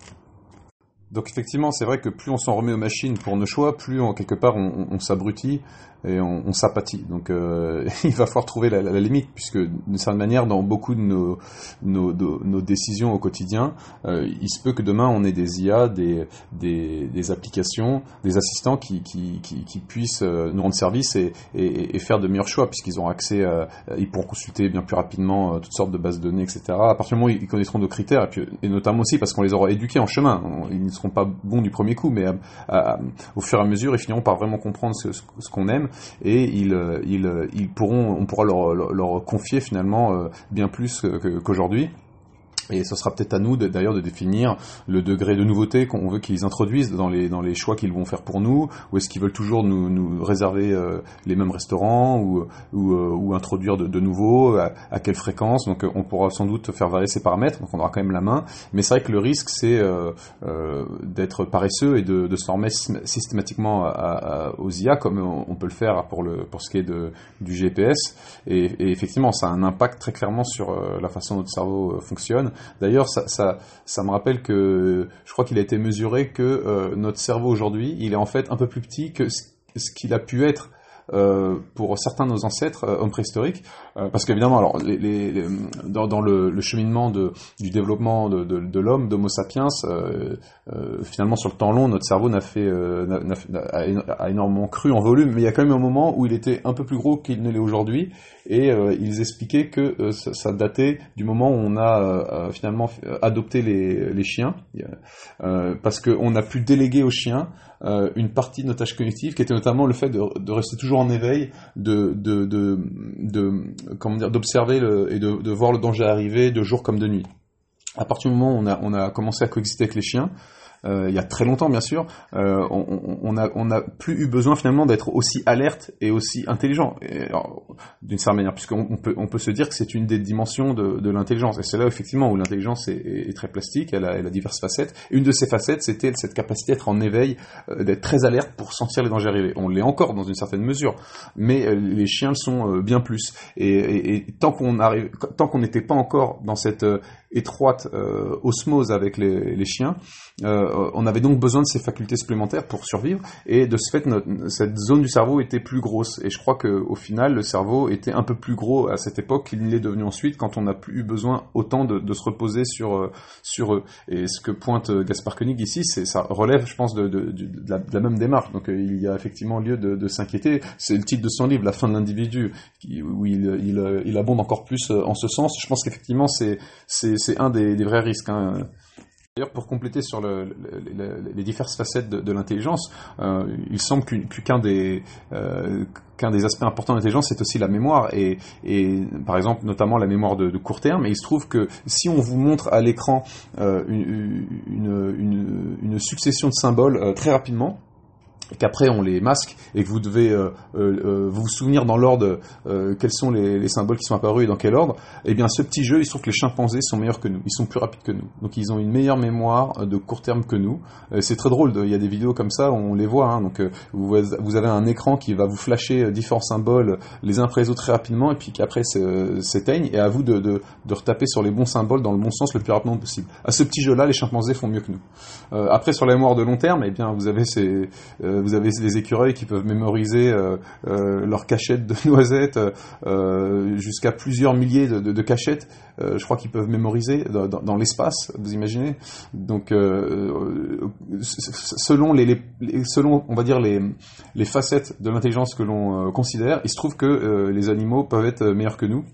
Donc effectivement, c'est vrai que plus on s'en remet aux machines pour nos choix, plus on, quelque part on, on, on s'abrutit et on, on s'apathie. Donc euh, il va falloir trouver la, la, la limite, puisque d'une certaine manière, dans beaucoup de nos, nos, nos, nos décisions au quotidien, euh, il se peut que demain on ait des I A, des, des, des applications, des assistants qui, qui, qui, qui puissent euh, nous rendre service et, et, et faire de meilleurs choix, puisqu'ils auront accès, à, ils pourront consulter bien plus rapidement euh, toutes sortes de bases de données, et cetera. À partir du moment où ils connaîtront nos critères, et, puis, et notamment aussi parce qu'on les aura éduqués en chemin. Ils ne seront pas bons du premier coup, mais à, à, au fur et à mesure, ils finiront par vraiment comprendre ce, ce qu'on aime, et ils, ils, ils pourront, on pourra leur, leur, leur confier finalement bien plus qu'aujourd'hui. Et ce sera peut-être à nous de, d'ailleurs de définir le degré de nouveauté qu'on veut qu'ils introduisent dans les dans les choix qu'ils vont faire pour nous, ou est-ce qu'ils veulent toujours nous, nous réserver euh, les mêmes restaurants, ou ou, euh, ou introduire de, de nouveaux, à, à quelle fréquence. Donc on pourra sans doute faire varier ces paramètres, donc on aura quand même la main, mais c'est vrai que le risque c'est euh, euh, d'être paresseux et de, de se former systématiquement à, à, aux I A, comme on, on peut le faire pour le pour ce qui est de du G P S, et, et effectivement ça a un impact très clairement sur euh, la façon dont notre cerveau fonctionne. D'ailleurs, ça, ça, ça me rappelle que je crois qu'il a été mesuré que euh, notre cerveau aujourd'hui, il est en fait un peu plus petit que ce, ce qu'il a pu être euh, pour certains de nos ancêtres euh, hommes préhistoriques, euh, parce qu'évidemment, alors les, les, les, dans, dans le, le cheminement de, du développement de, de, de l'homme, d'Homo sapiens, euh, euh, finalement sur le temps long, notre cerveau n'a fait, euh, n'a, n'a, a, a énormément cru en volume, mais il y a quand même un moment où il était un peu plus gros qu'il ne l'est aujourd'hui. Et euh, ils expliquaient que euh, ça, ça datait du moment où on a euh, finalement adopté les, les chiens, euh, parce qu'on a pu déléguer aux chiens euh, une partie de nos tâches cognitives, qui était notamment le fait de, de rester toujours en éveil, de, de, de, de comment dire, d'observer le, et de, de voir le danger arriver de jour comme de nuit. À partir du moment où on a, on a commencé à coexister avec les chiens, euh, il y a très longtemps bien sûr, euh, on, on a on a plus eu besoin finalement d'être aussi alerte et aussi intelligent, et, alors, d'une certaine manière, puisqu'on on peut on peut se dire que c'est une des dimensions de, de l'intelligence, et c'est là effectivement où l'intelligence est, est, est très plastique, elle a, elle a diverses facettes. Une de ces facettes, c'était cette capacité d'être en éveil, euh, d'être très alerte pour sentir les dangers arriver. On l'est encore dans une certaine mesure, mais euh, les chiens le sont euh, bien plus. Et, et, et tant qu'on arrive, tant qu'on n'était pas encore dans cette euh, étroite euh, osmose avec les, les chiens, euh, on avait donc besoin de ces facultés supplémentaires pour survivre, et de ce fait notre, cette zone du cerveau était plus grosse, et je crois qu'au final le cerveau était un peu plus gros à cette époque qu'il l'est devenu ensuite, quand on n'a plus eu besoin autant de, de se reposer sur, euh, sur eux. Et ce que pointe Gaspard Koenig ici, c'est, ça relève je pense de, de, de, de, la, de la même démarche, donc euh, il y a effectivement lieu de, de s'inquiéter. C'est le titre de son livre, La fin de l'individu, qui, où il, il, il abonde encore plus en ce sens. Je pense qu'effectivement c'est, c'est, c'est un des, des vrais risques, hein. D'ailleurs, pour compléter sur le, le, le, les diverses facettes de, de l'intelligence, euh, il semble qu'une, qu'un des euh, qu'un des aspects importants de l'intelligence, c'est aussi la mémoire, et, et par exemple notamment la mémoire de, de court terme. Et il se trouve que si on vous montre à l'écran euh, une, une, une, une succession de symboles euh, très rapidement, et qu'après on les masque, et que vous devez euh, euh, vous souvenir dans l'ordre euh, quels sont les, les symboles qui sont apparus et dans quel ordre, eh bien ce petit jeu, il se trouve que les chimpanzés sont meilleurs que nous, ils sont plus rapides que nous, donc ils ont une meilleure mémoire de court terme que nous. Euh, c'est très drôle, il y a des vidéos comme ça où on les voit, hein, donc euh, vous, vous avez un écran qui va vous flasher différents symboles les uns après les autres très rapidement, et puis qui après s'éteignent, et à vous de, de, de retaper sur les bons symboles dans le bon sens le plus rapidement possible. À ce petit jeu-là, les chimpanzés font mieux que nous. Euh, après sur la mémoire de long terme, eh bien vous avez ces euh, vous avez des écureuils qui peuvent mémoriser euh, euh, leurs cachettes de noisettes, euh, jusqu'à plusieurs milliers de, de, de cachettes, euh, je crois qu'ils peuvent mémoriser dans, dans, dans l'espace, vous imaginez. Donc euh, selon les, les, les selon on va dire les, les facettes de l'intelligence que l'on euh, considère, il se trouve que euh, les animaux peuvent être meilleurs que nous.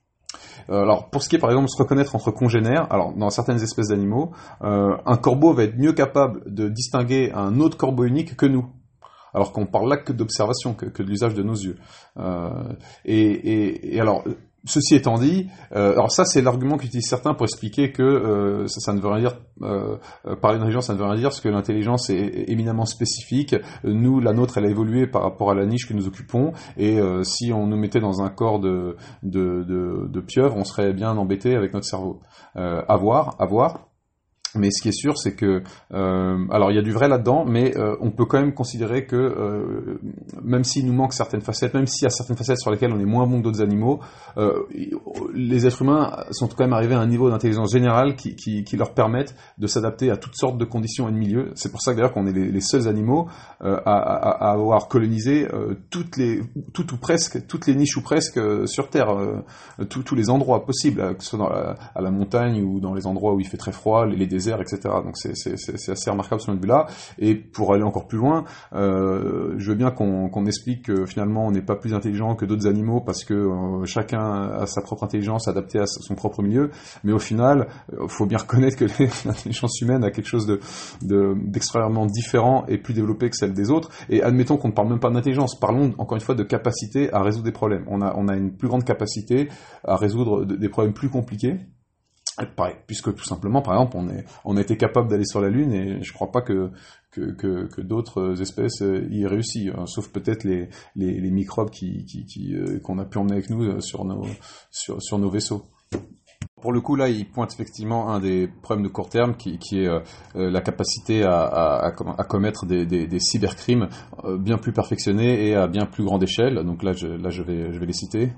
Alors, pour ce qui est, par exemple, de se reconnaître entre congénères, alors, dans certaines espèces d'animaux, euh, un corbeau va être mieux capable de distinguer un autre corbeau unique que nous. Alors qu'on parle là que d'observation, que, que de l'usage de nos yeux. Euh, et, et, et alors, ceci étant dit, euh, alors ça c'est l'argument qu'utilisent certains pour expliquer que euh, ça, ça ne veut rien dire, euh, parler d'intelligence ça ne veut rien dire, parce que l'intelligence est, est éminemment spécifique. Nous, la nôtre, elle a évolué par rapport à la niche que nous occupons, et euh, si on nous mettait dans un corps de, de, de, de pieuvre, on serait bien embêté avec notre cerveau. Euh, à voir, à voir. Mais ce qui est sûr, c'est que, euh, alors il y a du vrai là-dedans, mais euh, on peut quand même considérer que, euh, même s'il nous manque certaines facettes, même s'il y a certaines facettes sur lesquelles on est moins bon que d'autres animaux, euh, les êtres humains sont quand même arrivés à un niveau d'intelligence générale qui, qui, qui leur permettent de s'adapter à toutes sortes de conditions et de milieux. C'est pour ça d'ailleurs qu'on est les, les seuls animaux euh, à, à, à avoir colonisé euh, toutes les, tout ou presque, toutes les niches ou presque euh, sur Terre, euh, tous les endroits possibles, que ce soit dans la, à la montagne ou dans les endroits où il fait très froid, les, les déserts, et cetera. Donc c'est, c'est, c'est assez remarquable ce point de vue-là. Et pour aller encore plus loin, euh, je veux bien qu'on, qu'on explique que finalement on n'est pas plus intelligent que d'autres animaux parce que euh, chacun a sa propre intelligence adaptée à son propre milieu. Mais au final, il euh, faut bien reconnaître que l'intelligence humaine a quelque chose de, de, d'extrêmement différent et plus développé que celle des autres. Et admettons qu'on ne parle même pas d'intelligence. Parlons encore une fois de capacité à résoudre des problèmes. On a, on a une plus grande capacité à résoudre des problèmes plus compliqués. Pareil, puisque tout simplement, par exemple, on, est, on a été capable d'aller sur la Lune, et je crois pas que, que, que, que d'autres espèces y aient réussi, hein, sauf peut-être les, les, les microbes qui, qui, qui, euh, qu'on a pu emmener avec nous sur nos, sur, sur nos vaisseaux. Pour le coup, là, il pointe effectivement un des problèmes de court terme qui, qui est euh, la capacité à, à, à commettre des, des, des cybercrimes euh, bien plus perfectionnés et à bien plus grande échelle. Donc là, je, là, je vais, je vais les citer.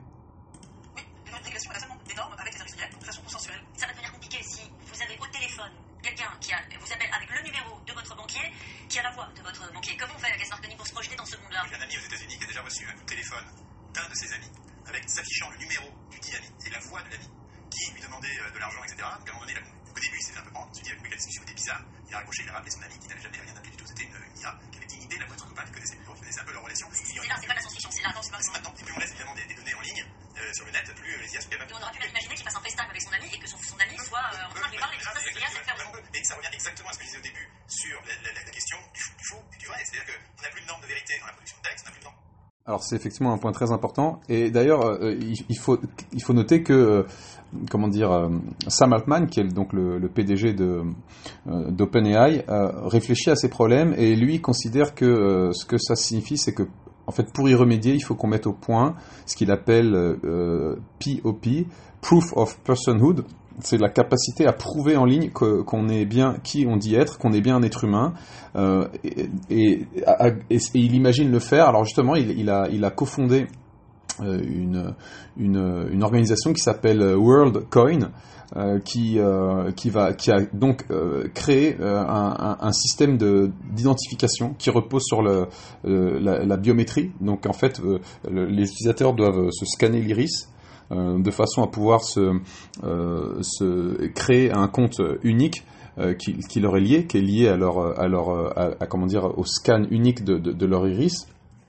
S'affichant le numéro du dit ami et la voix de l'ami qui lui demandait euh, de l'argent, et cetera. Donc à un moment donné, là, au début, il s'est fait un peu prendre, il s'est dit, oui, la discussion était bizarre. Il a raccroché, il a rappelé son ami qui n'avait jamais rien appelé du tout. C'était une, une I A qui avait dit une idée, la voix de son copain, il connaissait le numéro, il connaissait un peu leur relation. C'est là, c'est pas de la science-fiction, c'est là, attends, c'est pas maintenant. Et plus on laisse évidemment des, des données en ligne euh, sur le net, plus euh, les I A sont capables. Et on aurait pu même imaginer qu'il fasse un FaceTime avec son ami et que son, son ami soit euh, en train de lui parler. Ça, c'est l'I A, c'est faire. Et ça revient exactement à ce que je disais au début sur la, la, la, la question du faux, du faux et du vrai. C'est-à-dire qu'on n'a plus de normes de vérité dans la production de texte, on n'a plus de normes. Alors c'est effectivement un point très important, et d'ailleurs euh, il, il, faut, il faut noter que comment dire, euh, Sam Altman, qui est donc le, le P D G de, euh, d'OpenAI, euh, réfléchit à ces problèmes et lui considère que euh, ce que ça signifie, c'est que en fait, pour y remédier, il faut qu'on mette au point ce qu'il appelle euh, P O P, Proof of Personhood. C'est la capacité à prouver en ligne que, qu'on est bien qui on dit être, qu'on est bien un être humain. Euh, et, et, et, et il imagine le faire. Alors justement, il, il a, il a cofondé euh, une, une, une organisation qui s'appelle WorldCoin. Euh, qui euh, qui va qui a donc euh, créé euh, un, un, un système de d'identification qui repose sur le, euh, la, la biométrie. Donc en fait, euh, le, les utilisateurs doivent se scanner l'iris euh, de façon à pouvoir se euh, se créer un compte unique euh, qui, qui leur est lié, qui est lié à leur à leur à, à comment dire au scan unique de, de, de leur iris.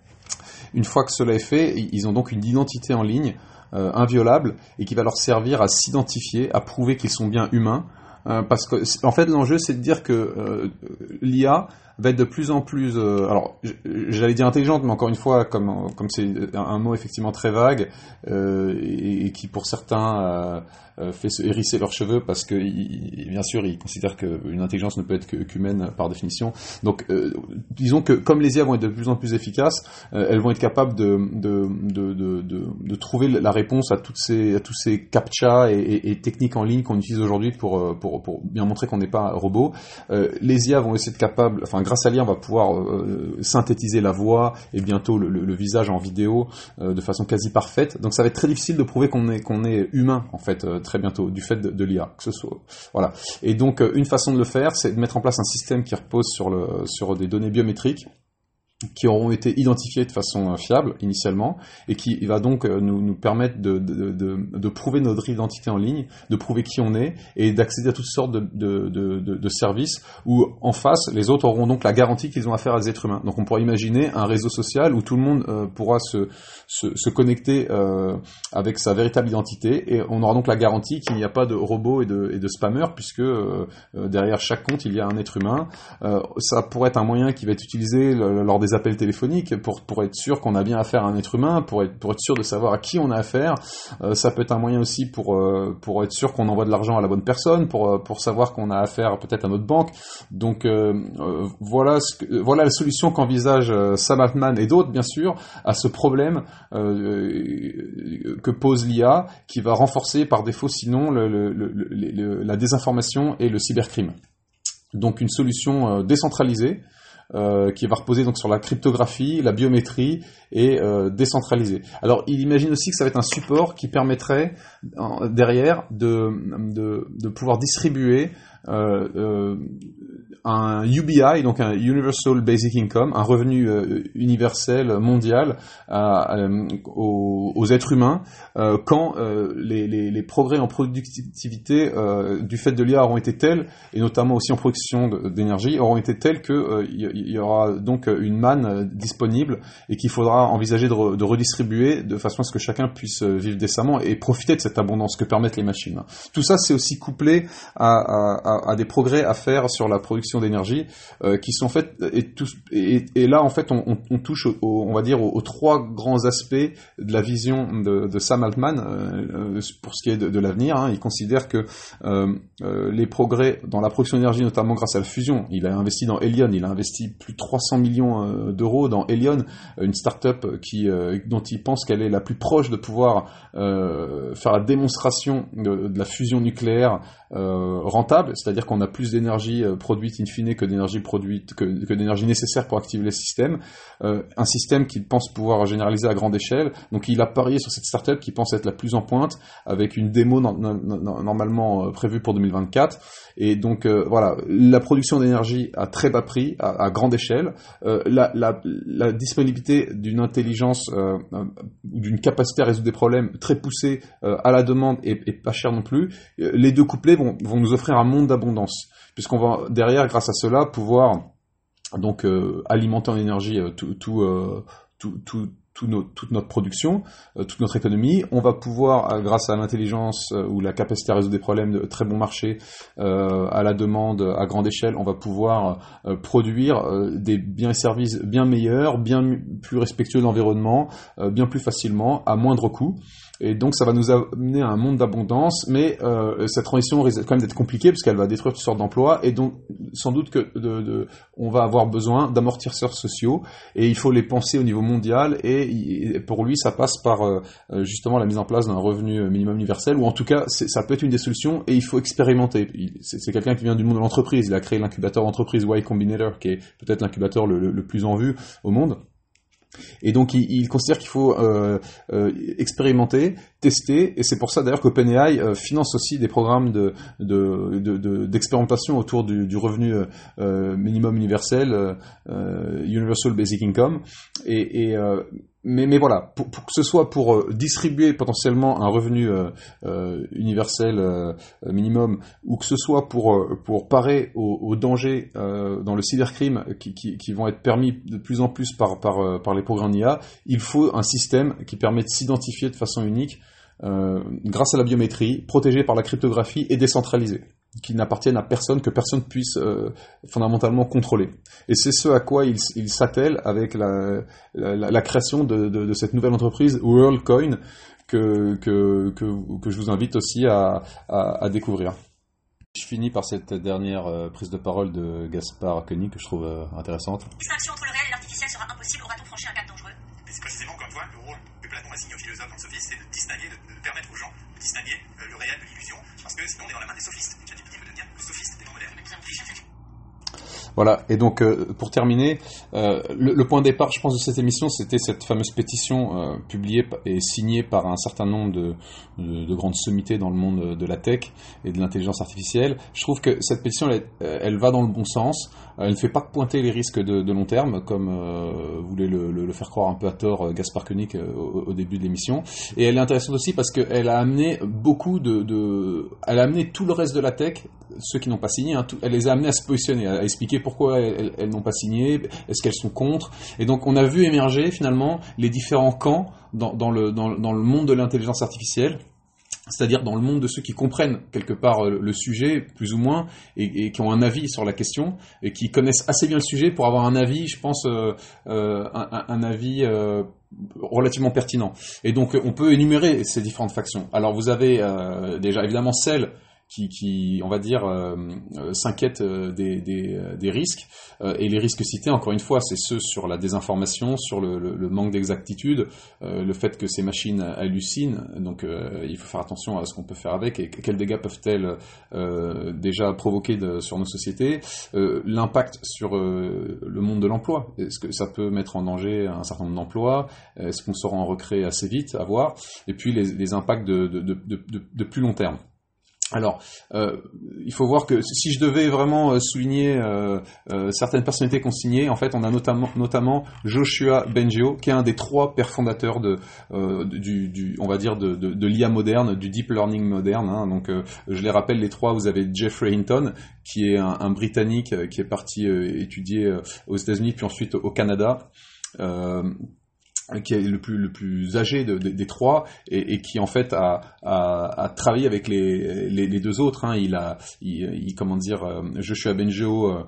Une fois que cela est fait, ils ont donc une identité en ligne Euh, inviolable et qui va leur servir à s'identifier, à prouver qu'ils sont bien humains, euh, parce que en fait l'enjeu c'est de dire que euh, l'I A va être de plus en plus, euh, alors j'allais dire intelligente, mais encore une fois comme comme c'est un, un mot effectivement très vague euh, et, et qui pour certains euh, fait se hérisser leurs cheveux parce que il, bien sûr ils considèrent qu'une intelligence ne peut être qu'humaine par définition. Donc euh, disons que comme les I A vont être de plus en plus efficaces, euh, elles vont être capables de de, de de de de trouver la réponse à toutes ces à tous ces captcha et, et, et techniques en ligne qu'on utilise aujourd'hui pour pour pour bien montrer qu'on n'est pas un robot. Euh, les I A vont essayer de capables, enfin grâce à l'I A on va pouvoir euh, synthétiser la voix et bientôt le, le, le visage en vidéo euh, de façon quasi parfaite. Donc ça va être très difficile de prouver qu'on est qu'on est humain en fait euh, très bientôt du fait de, de l'I A que ce soit voilà. Et donc euh, une façon de le faire, c'est de mettre en place un système qui repose sur le sur des données biométriques qui auront été identifiés de façon fiable initialement et qui va donc nous, nous permettre de, de, de, de prouver notre identité en ligne, de prouver qui on est et d'accéder à toutes sortes de, de, de, de, de services où en face les autres auront donc la garantie qu'ils ont affaire à des êtres humains. Donc on pourra imaginer un réseau social où tout le monde euh, pourra se, se, se connecter euh, avec sa véritable identité et on aura donc la garantie qu'il n'y a pas de robots et de, et de spammers puisque euh, derrière chaque compte il y a un être humain. Euh, ça pourrait être un moyen qui va être utilisé lors des appels téléphoniques pour pour être sûr qu'on a bien affaire à un être humain, pour être pour être sûr de savoir à qui on a affaire. Euh, ça peut être un moyen aussi pour euh, pour être sûr qu'on envoie de l'argent à la bonne personne, pour pour savoir qu'on a affaire peut-être à notre banque. Donc euh, euh, voilà ce que, voilà la solution qu'envisage euh, Sam Altman et d'autres bien sûr à ce problème euh, que pose l'I A, qui va renforcer par défaut sinon le, le, le, le, le, la désinformation et le cybercrime. Donc une solution euh, décentralisée. Euh, qui va reposer donc sur la cryptographie, la biométrie et euh, décentralisée. Alors, il imagine aussi que ça va être un support qui permettrait en, derrière de, de, de pouvoir distribuer euh, euh, un U B I, donc un Universal Basic Income, un revenu euh, universel mondial à, à, aux, aux êtres humains euh, quand euh, les, les, les progrès en productivité euh, du fait de l'I A auront été tels, et notamment aussi en production de, d'énergie, auront été tels que euh, il y aura donc une manne disponible et qu'il faudra envisager de, re, de redistribuer de façon à ce que chacun puisse vivre décemment et profiter de cette abondance que permettent les machines. Tout ça, c'est aussi couplé à, à, à des progrès à faire sur la production d'énergie euh, qui sont faits et, et, et là en fait on, on, on touche au, au, on va dire aux, aux trois grands aspects de la vision de, de Sam Altman euh, pour ce qui est de, de l'avenir. Hein. Il considère que euh, euh, les progrès dans la production d'énergie, notamment grâce à la fusion, il a investi dans Helion, il a investi plus de trois cents millions euh, d'euros dans Helion, une start-up qui euh, dont il pense qu'elle est la plus proche de pouvoir euh, faire la démonstration de, de la fusion nucléaire euh, rentable, c'est-à-dire qu'on a plus d'énergie euh, produite in fine que d'énergie produite que, que d'énergie nécessaire pour activer les systèmes, euh, un système qu'il pense pouvoir généraliser à grande échelle. Donc il a parié sur cette start-up qui pense être la plus en pointe, avec une démo no- no- no- normalement euh, prévue pour deux mille vingt-quatre. Et donc euh, voilà, la production d'énergie à très bas prix, à, à grande échelle, euh, la, la, la disponibilité d'une intelligence euh, ou d'une capacité à résoudre des problèmes très poussée euh, à la demande et, et pas cher non plus. Euh, les deux couplés vont, vont nous offrir un monde d'abondance, puisqu'on va derrière, grâce à cela, pouvoir donc euh, alimenter en énergie euh, tout, tout, euh, tout, tout, tout nos, toute notre production, euh, toute notre économie. On va pouvoir, euh, grâce à l'intelligence euh, ou la capacité à résoudre des problèmes de très bon marché, euh, à la demande à grande échelle, on va pouvoir euh, produire euh, des biens et services bien meilleurs, bien plus respectueux de l'environnement, euh, bien plus facilement, à moindre coût. Et donc ça va nous amener à un monde d'abondance, mais euh, cette transition risque quand même d'être compliquée parce qu'elle va détruire toutes sortes d'emplois, et donc sans doute que de, de, on va avoir besoin d'amortisseurs sociaux, et il faut les penser au niveau mondial, et, et pour lui ça passe par euh, justement la mise en place d'un revenu minimum universel, ou en tout cas c'est, ça peut être une des solutions, et il faut expérimenter. Il, c'est, c'est quelqu'un qui vient du monde de l'entreprise, il a créé l'incubateur d'entreprise Y Combinator, qui est peut-être l'incubateur le, le, le plus en vue au monde. Et donc il, il considère qu'il faut euh, euh, expérimenter, tester, et c'est pour ça d'ailleurs qu'OpenAI euh, finance aussi des programmes de, de, de, de, d'expérimentation autour du, du revenu euh, minimum universel, euh, Universal Basic Income, et, et euh, mais, mais voilà, pour, pour que ce soit pour euh, distribuer potentiellement un revenu euh, euh, universel euh, minimum, ou que ce soit pour euh, pour parer aux, aux dangers euh, dans le cybercrime qui, qui, qui vont être permis de plus en plus par par par les programmes I A, il faut un système qui permet de s'identifier de façon unique euh, grâce à la biométrie, protégé par la cryptographie et décentralisé, qui n'appartiennent à personne, que personne puisse euh, fondamentalement contrôler. Et c'est ce à quoi il, il s'attelle avec la, la, la création de, de, de cette nouvelle entreprise WorldCoin que, que, que, que je vous invite aussi à, à, à découvrir. Je finis par cette dernière euh, prise de parole de Gaspard Koenig que je trouve euh, intéressante. L'extraction entre le réel et l'artificiel sera impossible. Aura-t-on franchi un cap dangereux? Et c'est précisément, encore une fois, le rôle que Platon assigne aux philosophes dans le sophisme, c'est de distinguer, de, de permettre aux gens de distinguer euh, le réel de l'illusion, parce que sinon on est dans la main des sophistes. ChatGPT veut devenir le sophiste des temps modernes. Mais nous avons fait ChatGPT. Voilà, et donc euh, pour terminer, euh, le, le point de départ, je pense, de cette émission, c'était cette fameuse pétition euh, publiée et signée par un certain nombre de, de, de grandes sommités dans le monde de la tech et de l'intelligence artificielle. Je trouve que cette pétition, elle, elle va dans le bon sens. Elle ne fait pas pointer les risques de, de long terme, comme euh, voulait le, le, le faire croire un peu à tort euh, Gaspard Koenig euh, au, au début de l'émission. Et elle est intéressante aussi parce qu'elle a amené beaucoup de, de, elle a amené tout le reste de la tech, ceux qui n'ont pas signé, hein, tout, elle les a amenés à se positionner, à expliquer pourquoi elles, elles, elles n'ont pas signé, est-ce qu'elles sont contre. Et donc on a vu émerger finalement les différents camps dans, dans, le, dans, dans le monde de l'intelligence artificielle, c'est-à-dire dans le monde de ceux qui comprennent quelque part le sujet, plus ou moins, et, et qui ont un avis sur la question, et qui connaissent assez bien le sujet pour avoir un avis, je pense, euh, euh, un, un avis euh, relativement pertinent. Et donc on peut énumérer ces différentes factions. Alors vous avez euh, déjà évidemment celles qui, qui on va dire, euh, euh, s'inquiètent euh, des, des, des risques, euh, et les risques cités, encore une fois, c'est ceux sur la désinformation, sur le, le, le manque d'exactitude, euh, le fait que ces machines hallucinent, donc euh, il faut faire attention à ce qu'on peut faire avec, et quels dégâts peuvent-elles euh, déjà provoquer de, sur nos sociétés, euh, l'impact sur euh, le monde de l'emploi, est-ce que ça peut mettre en danger un certain nombre d'emplois, est-ce qu'on saura en recréer assez vite, à voir, et puis les, les impacts de, de, de, de, de plus long terme. Alors, euh, il faut voir que si je devais vraiment souligner euh, euh, certaines personnalités qu'on signait, en fait, on a notamment, notamment Joshua Bengio, qui est un des trois pères fondateurs de, euh, du, du, on va dire, de, de, de l'I A moderne, du deep learning moderne. Hein. Donc, euh, je les rappelle les trois. Vous avez Geoffrey Hinton, qui est un, un Britannique euh, qui est parti euh, étudier euh, aux États-Unis, puis ensuite au Canada. Euh, qui est le plus le plus âgé de, de, des trois, et, et qui en fait a, a, a travaillé avec les, les, les deux autres. Hein. Il a, il, il, comment dire, Joshua Bengio, euh,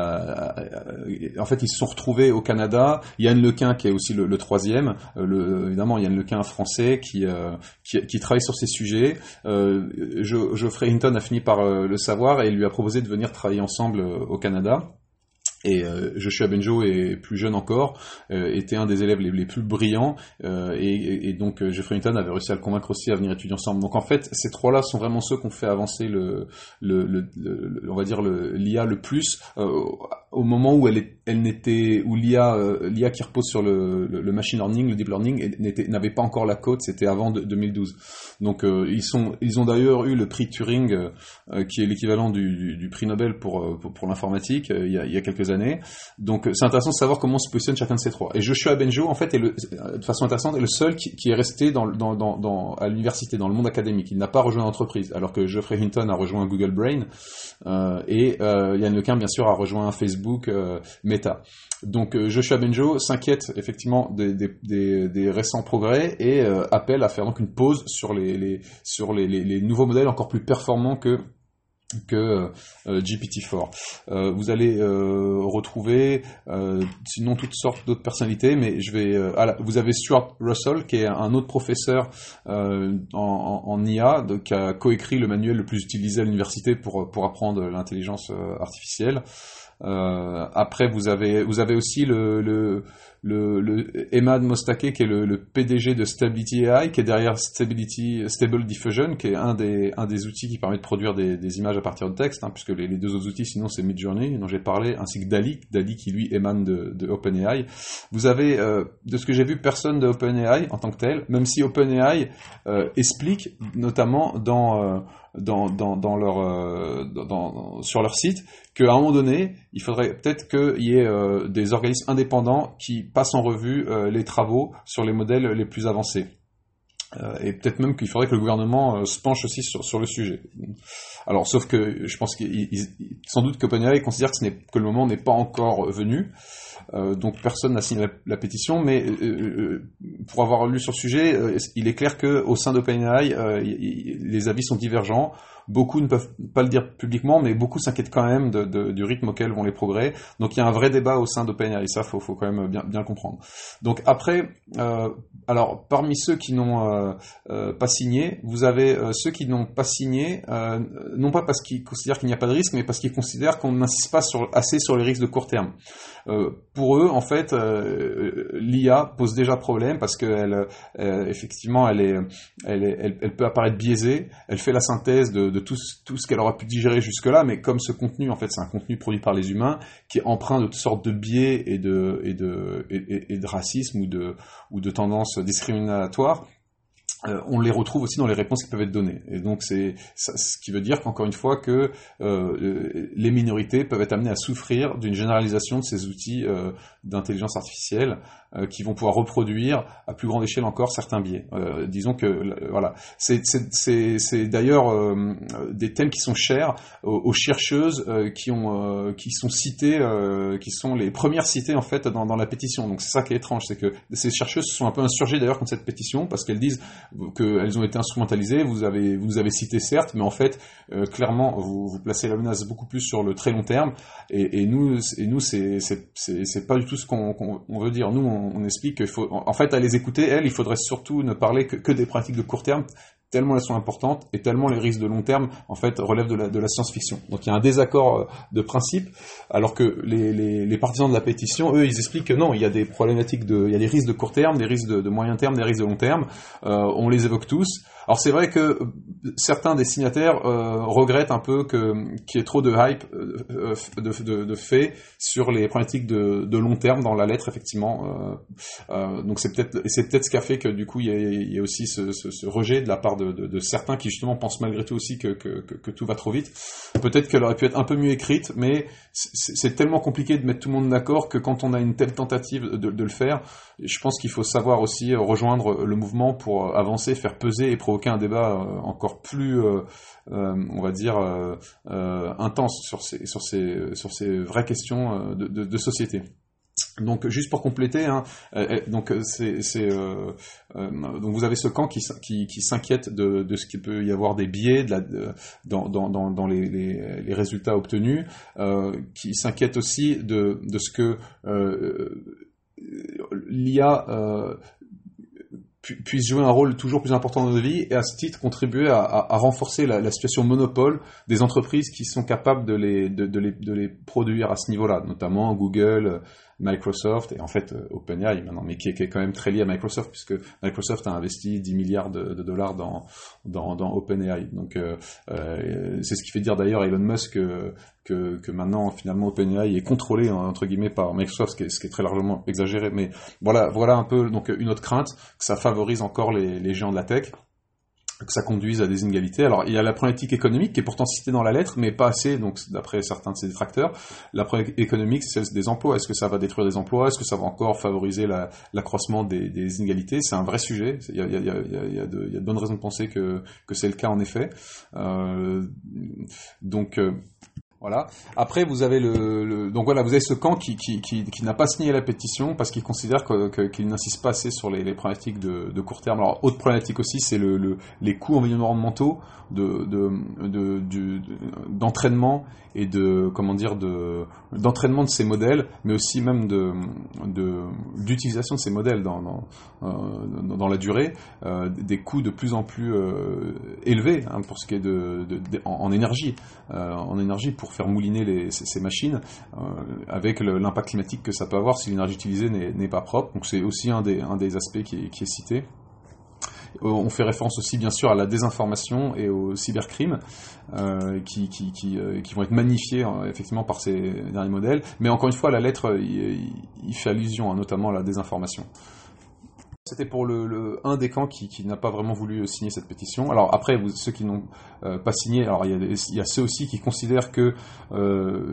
euh, en fait, ils se sont retrouvés au Canada. Yann Lequin, qui est aussi le, le troisième, euh, le, évidemment Yann Lequin français, qui, euh, qui qui travaille sur ces sujets. Euh, jo, Geoffrey Hinton a fini par euh, le savoir et il lui a proposé de venir travailler ensemble euh, au Canada. Et euh, Joshua Bengio est plus jeune encore, euh, était un des élèves les, les plus brillants, euh, et, et, et donc euh, Geoffrey Hinton avait réussi à le convaincre aussi à venir étudier ensemble. Donc en fait, ces trois-là sont vraiment ceux qui ont fait avancer le, le, le, le on va dire le, l'I A le plus, euh, au moment où elle, est, elle n'était, où l'I A, euh, l'I A qui repose sur le, le, le machine learning, le deep learning, n'était, n'avait pas encore la cote. C'était avant de, deux mille douze. Donc euh, ils sont, ils ont d'ailleurs eu le prix Turing, euh, qui est l'équivalent du, du, du prix Nobel pour pour, pour l'informatique, euh, il y a, il y a quelques années. Donc c'est intéressant de savoir comment se positionne chacun de ces trois. Et Joshua Bengio, en fait, est le, de façon intéressante, est le seul qui, qui est resté dans, dans, dans, dans, à l'université, dans le monde académique. Il n'a pas rejoint l'entreprise, alors que Geoffrey Hinton a rejoint Google Brain, euh, et euh, Yann Lequin, bien sûr, a rejoint Facebook Facebook, euh, Meta. Donc euh, Joshua Bengio s'inquiète effectivement des, des, des, des récents progrès et euh, appelle à faire donc une pause sur les, les sur les, les, les nouveaux modèles encore plus performants que que euh, G P T quatre. Euh, vous allez euh, retrouver euh, sinon toutes sortes d'autres personnalités, mais je vais euh, ah là, vous avez Stuart Russell qui est un autre professeur euh, en, en, en I A de, qui a coécrit le manuel le plus utilisé à l'université pour pour apprendre l'intelligence euh, artificielle. Euh, après vous avez vous avez aussi le le le, le Emad Mostaque qui est le, le P D G de Stability A I qui est derrière Stability Stable Diffusion qui est un des un des outils qui permet de produire des, des images à partir de texte, hein, puisque les, les deux autres outils sinon c'est Midjourney dont j'ai parlé, ainsi que DALL-E DALL-E qui lui émane de, de OpenAI. Vous avez euh, de ce que j'ai vu personne de OpenAI en tant que tel, même si OpenAI euh, explique notamment dans euh, Dans, dans, dans leur, euh, dans, sur leur site, qu'à un moment donné, il faudrait peut-être qu'il y ait euh, des organismes indépendants qui passent en revue euh, les travaux sur les modèles les plus avancés. Euh, et peut-être même qu'il faudrait que le gouvernement euh, se penche aussi sur, sur le sujet. Alors, sauf que je pense qu'il sans doute qu'OpenAI considère que, ce n'est, que le moment n'est pas encore venu. Euh, donc personne n'a signé la, la pétition, mais euh, euh, pour avoir lu sur le sujet, euh, il est clair que au sein d'OpenAI, euh, y, y, les avis sont divergents. Beaucoup ne peuvent pas le dire publiquement, mais beaucoup s'inquiètent quand même de, de, du rythme auquel vont les progrès. Donc il y a un vrai débat au sein d'OpenAI, ça faut, faut quand même bien, bien le comprendre. Donc après, euh, alors parmi ceux qui n'ont euh, euh, pas signé, vous avez euh, ceux qui n'ont pas signé, euh, non pas parce qu'ils considèrent qu'il n'y a pas de risque, mais parce qu'ils considèrent qu'on n'insiste pas sur, assez sur les risques de court terme. Euh, pour eux, en fait, euh, l'I A pose déjà problème parce qu'elle, euh, effectivement, elle est, elle, est, elle, elle peut apparaître biaisée. Elle fait la synthèse de, de tout, tout ce qu'elle aura pu digérer jusque-là, mais comme ce contenu, en fait, c'est un contenu produit par les humains qui est empreint de toutes sortes de biais et de, et de, et, et, et de racisme ou de, ou de tendances discriminatoires. Euh, on les retrouve aussi dans les réponses qui peuvent être données. Et donc c'est ça, ce qui veut dire qu'encore une fois que euh, les minorités peuvent être amenées à souffrir d'une généralisation de ces outils euh, d'intelligence artificielle euh, qui vont pouvoir reproduire à plus grande échelle encore certains biais. Euh, disons que euh, voilà, c'est, c'est, c'est, c'est d'ailleurs euh, des thèmes qui sont chers aux, aux chercheuses euh, qui ont euh, qui sont citées, euh, qui sont les premières citées en fait dans, dans la pétition. Donc c'est ça qui est étrange, c'est que ces chercheuses se sont un peu insurgées d'ailleurs contre cette pétition parce qu'elles disent qu'elles ont été instrumentalisées, vous avez vous nous avez cité certes, mais en fait euh, clairement vous, vous placez la menace beaucoup plus sur le très long terme et, et nous et nous c'est c'est c'est c'est pas du tout ce qu'on, qu'on on veut dire. Nous on, on explique qu'il faut en fait à les écouter elles, il faudrait surtout ne parler que, que des pratiques de court terme, tellement elles sont importantes et tellement les risques de long terme en fait relèvent de la, de la science-fiction. Donc il y a un désaccord de principe, alors que les, les, les partisans de la pétition, eux, ils expliquent que non, il y a des problématiques de, il y a des risques de court terme, des risques de, de moyen terme, des risques de long terme. Euh, on les évoque tous. Alors c'est vrai que certains des signataires euh, regrettent un peu que qu'il y ait trop de hype, euh, de, de, de fait sur les problématiques de, de long terme dans la lettre effectivement. Euh, euh, donc c'est peut-être et c'est peut-être ce qui a fait que du coup il y a, il y a aussi ce, ce, ce rejet de la part de, de, de certains qui justement pensent malgré tout aussi que, que, que, que tout va trop vite. Peut-être qu'elle aurait pu être un peu mieux écrite, mais c'est, c'est tellement compliqué de mettre tout le monde d'accord que quand on a une telle tentative de, de le faire, je pense qu'il faut savoir aussi rejoindre le mouvement pour avancer, faire peser et provoquer un débat encore plus, euh, euh, on va dire, euh, euh, intense sur ces, sur ces, sur ces vraies questions de, de, de société. Donc juste pour compléter, hein, euh, donc c'est, c'est euh, euh, donc vous avez ce camp qui, qui, qui s'inquiète de, de ce qu'il peut y avoir des biais de la, de, dans, dans, dans, dans les, les, les résultats obtenus, euh, qui s'inquiète aussi de, de ce que euh, l'I A euh, puisse jouer un rôle toujours plus important dans nos vies et à ce titre contribuer à, à, à renforcer la, la situation monopole des entreprises qui sont capables de les, de, de, les, de les produire à ce niveau-là, notamment Google, Microsoft et en fait OpenAI maintenant, mais qui est, qui est quand même très lié à Microsoft puisque Microsoft a investi dix milliards de, de dollars dans, dans, dans OpenAI. Donc euh, euh, c'est ce qui fait dire d'ailleurs à Elon Musk que, que, que maintenant finalement OpenAI est contrôlé entre guillemets par Microsoft, ce qui est, ce qui est très largement exagéré. Mais voilà, voilà un peu donc une autre crainte, que ça favorise encore les, les géants de la tech, que ça conduise à des inégalités. Alors, il y a la problématique économique qui est pourtant citée dans la lettre, mais pas assez, donc d'après certains de ses détracteurs. La problématique économique, c'est celle des emplois. Est-ce que ça va détruire des emplois? Est-ce que ça va encore favoriser la, l'accroissement des, des inégalités? C'est un vrai sujet. Il y a, il y a, il y a, il y a, de, il y a de bonnes raisons de penser que, que c'est le cas en effet. Euh, donc... Euh, Voilà. Après, vous avez le, le donc voilà, vous avez ce camp qui qui qui, qui n'a pas signé la pétition parce qu'il considère que, que, qu'il n'insiste pas assez sur les, les problématiques de, de court terme. Alors, autre problématique aussi, c'est le, le les coûts environnementaux de de de, de, de d'entraînement et de comment dire de d'entraînement de ces modèles, mais aussi même de de d'utilisation de ces modèles dans dans euh, dans la durée, euh, des coûts de plus en plus euh, élevés hein, pour ce qui est de, de, de en, en énergie, euh, en énergie pour faire mouliner les, ces, ces machines, euh, avec le, l'impact climatique que ça peut avoir si l'énergie utilisée n'est, n'est pas propre. Donc c'est aussi un des un des aspects qui est, qui est cité. On fait référence aussi bien sûr à la désinformation et au cybercrime euh, qui, qui, qui, euh, qui vont être magnifiés euh, effectivement par ces derniers modèles. Mais encore une fois, la lettre, il, il fait allusion hein, notamment à la désinformation. C'était pour le, le un des camps qui, qui n'a pas vraiment voulu signer cette pétition. Alors après, vous, ceux qui n'ont euh, pas signé, alors il y, a des, il y a ceux aussi qui considèrent que euh,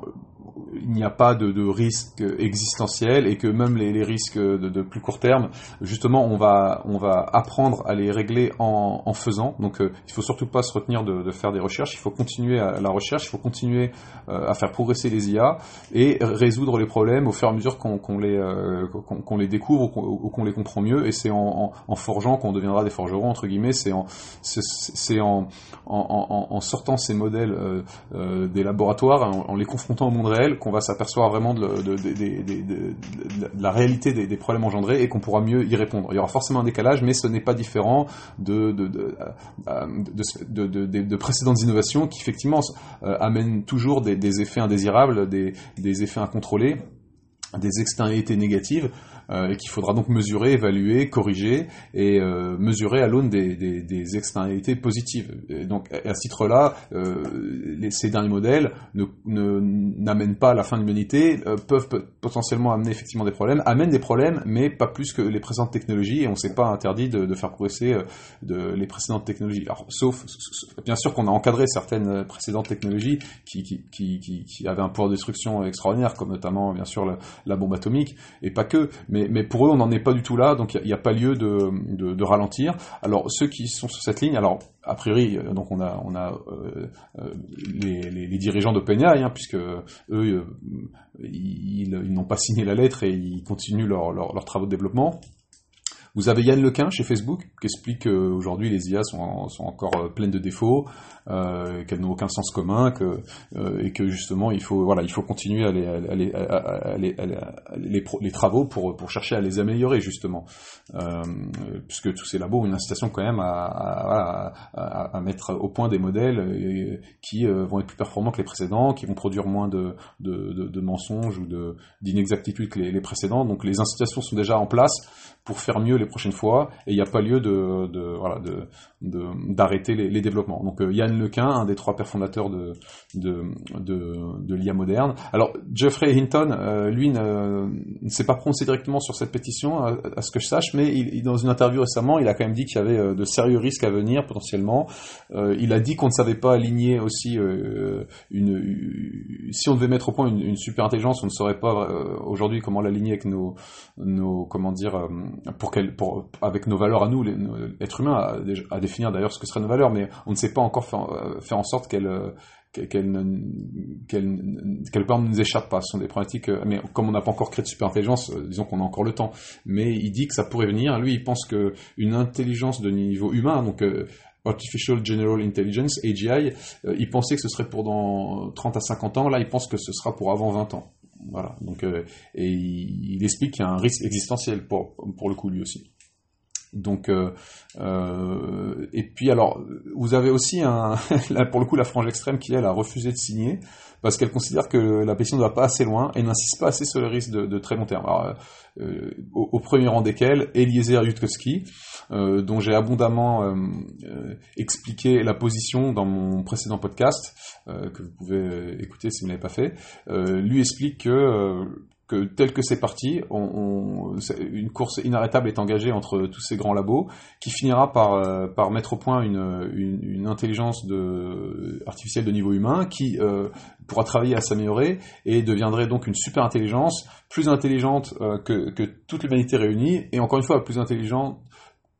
il n'y a pas de, de risque existentiel et que même les, les risques de, de plus court terme, justement, on va, on va apprendre à les régler en, en faisant. Donc, euh, il faut surtout pas se retenir de, de faire des recherches. Il faut continuer à la recherche. Il faut continuer euh, à faire progresser les I A et résoudre les problèmes au fur et à mesure qu'on, qu'on les, euh, qu'on, qu'on les découvre ou qu'on, ou qu'on les comprend mieux. Et c'est en, en, en forgeant qu'on deviendra des forgerons entre guillemets. C'est en, c'est, c'est en, en, en, en sortant ces modèles euh, euh, des laboratoires, en, en les confrontant au monde réel, qu'on va s'apercevoir vraiment de, de, de, de, de, de, de la réalité des, des problèmes engendrés et qu'on pourra mieux y répondre. Il y aura forcément un décalage, mais ce n'est pas différent de, de, de, de, de, de, de précédentes innovations qui effectivement euh, amènent toujours des, des effets indésirables, des, des effets incontrôlés, des externalités négatives euh, et qu'il faudra donc mesurer, évaluer, corriger et euh, mesurer à l'aune des, des, des externalités positives. Et donc à ce titre-là, euh, les, ces derniers modèles ne, ne, n'amènent pas à la fin de l'humanité, euh, peuvent p- potentiellement amener effectivement des problèmes, amènent des problèmes, mais pas plus que les précédentes technologies, et on ne s'est pas interdit de, de faire progresser euh, de, les précédentes technologies. Alors, sauf, bien sûr qu'on a encadré certaines précédentes technologies qui, qui, qui, qui, qui avaient un pouvoir de destruction extraordinaire, comme notamment bien sûr le, la bombe atomique, et pas que, mais, mais pour eux on n'en est pas du tout là, donc il n'y a, a pas lieu de, de, de ralentir. Alors ceux qui sont sur cette ligne, alors a priori, donc on a, on a euh, euh, les, les, les dirigeants d'OpenAI, hein, puisque eux, euh, ils, ils n'ont pas signé la lettre et ils continuent leurs leur, leur travaux de développement. Vous avez Yann Lequin chez Facebook qui explique qu'aujourd'hui les I A sont, en, sont encore pleines de défauts, euh, qu'elles n'ont aucun sens commun, que, euh, et que justement il faut, voilà, il faut continuer à les, à les, à les, à les, à les, les, les travaux pour, pour chercher à les améliorer justement, euh, puisque tous ces labos ont une incitation quand même à, à, à, à mettre au point des modèles qui vont être plus performants que les précédents, qui vont produire moins de, de, de, de mensonges ou de, d'inexactitudes que les, les précédents. Donc les incitations sont déjà en place pour faire mieux les prochaines fois, et il n'y a pas lieu de, de, voilà, de, de, d'arrêter les, les développements. Donc euh, Yann Lequin, un des trois pères fondateurs de, de, de, de l'I A moderne. Alors Geoffrey Hinton, euh, lui, ne, ne s'est pas prononcé directement sur cette pétition, à, à ce que je sache, mais il, dans une interview récemment, il a quand même dit qu'il y avait de sérieux risques à venir, potentiellement. Euh, il a dit qu'on ne savait pas aligner aussi euh, une, une... Si on devait mettre au point une, une super intelligence, on ne saurait pas euh, aujourd'hui comment l'aligner avec nos, nos comment dire... Euh, pour qu'elle, pour, avec nos valeurs à nous, l'être humain, à, à définir d'ailleurs ce que seraient nos valeurs, mais on ne sait pas encore faire, faire en sorte qu'elle, qu'elle, qu'elle, qu'elle ne nous échappe pas. Ce sont des problématiques, mais comme on n'a pas encore créé de super intelligence, disons qu'on a encore le temps. Mais il dit que ça pourrait venir. Lui, il pense qu'une intelligence de niveau humain, donc euh, Artificial General Intelligence, A G I, euh, il pensait que ce serait pour dans trente à cinquante ans. Là, il pense que ce sera pour avant vingt ans. Voilà, donc euh, et il, il explique qu'il y a un risque existentiel pour pour le coup lui aussi. Donc euh, euh, et puis alors vous avez aussi un là pour le coup la frange extrême qui elle a refusé de signer parce qu'elle considère que la pétition ne va pas assez loin et n'insiste pas assez sur les risques de, de très long terme. Alors, euh, au, au premier rang desquels Eliezer Yudkowsky, euh, dont j'ai abondamment euh, euh, expliqué la position dans mon précédent podcast, euh, que vous pouvez écouter si vous ne l'avez pas fait. Euh, lui explique que euh, que tel que c'est parti, on, on, une course inarrêtable est engagée entre tous ces grands labos, qui finira par, euh, par mettre au point une, une, une intelligence de, artificielle de niveau humain, qui euh, pourra travailler à s'améliorer, et deviendrait donc une super intelligence, plus intelligente euh, que, que toute l'humanité réunie, et encore une fois plus intelligente au,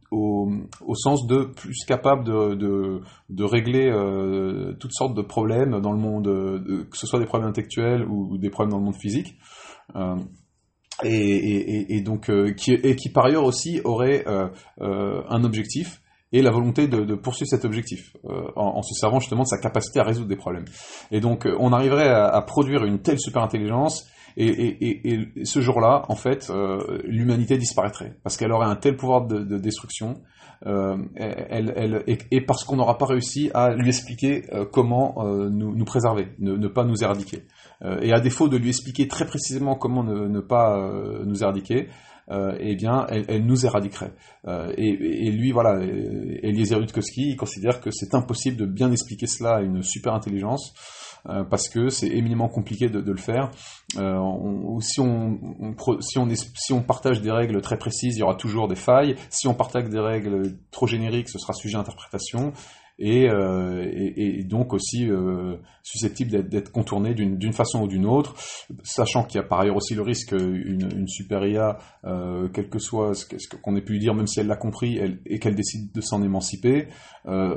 au, au sens de plus capable de, de, de régler euh, toutes sortes de problèmes dans le monde, de, que ce soit des problèmes intellectuels ou, ou des problèmes dans le monde physique. Euh, et, et, et donc euh, qui, et qui par ailleurs aussi aurait euh, euh, un objectif et la volonté de, de poursuivre cet objectif euh, en, en se servant justement de sa capacité à résoudre des problèmes. Et donc euh, on arriverait à, à produire une telle super intelligence et, et, et, et ce jour-là en fait euh, l'humanité disparaîtrait parce qu'elle aurait un tel pouvoir de, de destruction euh, elle, elle, et, et parce qu'on n'aura pas réussi à lui expliquer euh, comment euh, nous, nous préserver, ne, ne pas nous éradiquer. Euh, et à défaut de lui expliquer très précisément comment ne, ne pas euh, nous éradiquer, euh, eh bien, elle, elle nous éradiquerait. Euh, et, et lui, voilà, Eliezer Yudkowsky, il considère que c'est impossible de bien expliquer cela à une super intelligence, euh, parce que c'est éminemment compliqué de, de le faire. Euh, on, si, on, on, si, on est, si on partage des règles très précises, il y aura toujours des failles. Si on partage des règles trop génériques, ce sera sujet à interprétation. Et, euh, et, et donc aussi euh, susceptible d'être, d'être contourné d'une, d'une façon ou d'une autre, sachant qu'il y a par ailleurs aussi le risque une, une super I A, euh, quel que soit ce, que, ce qu'on ait pu dire, même si elle l'a compris elle, et qu'elle décide de s'en émanciper, euh,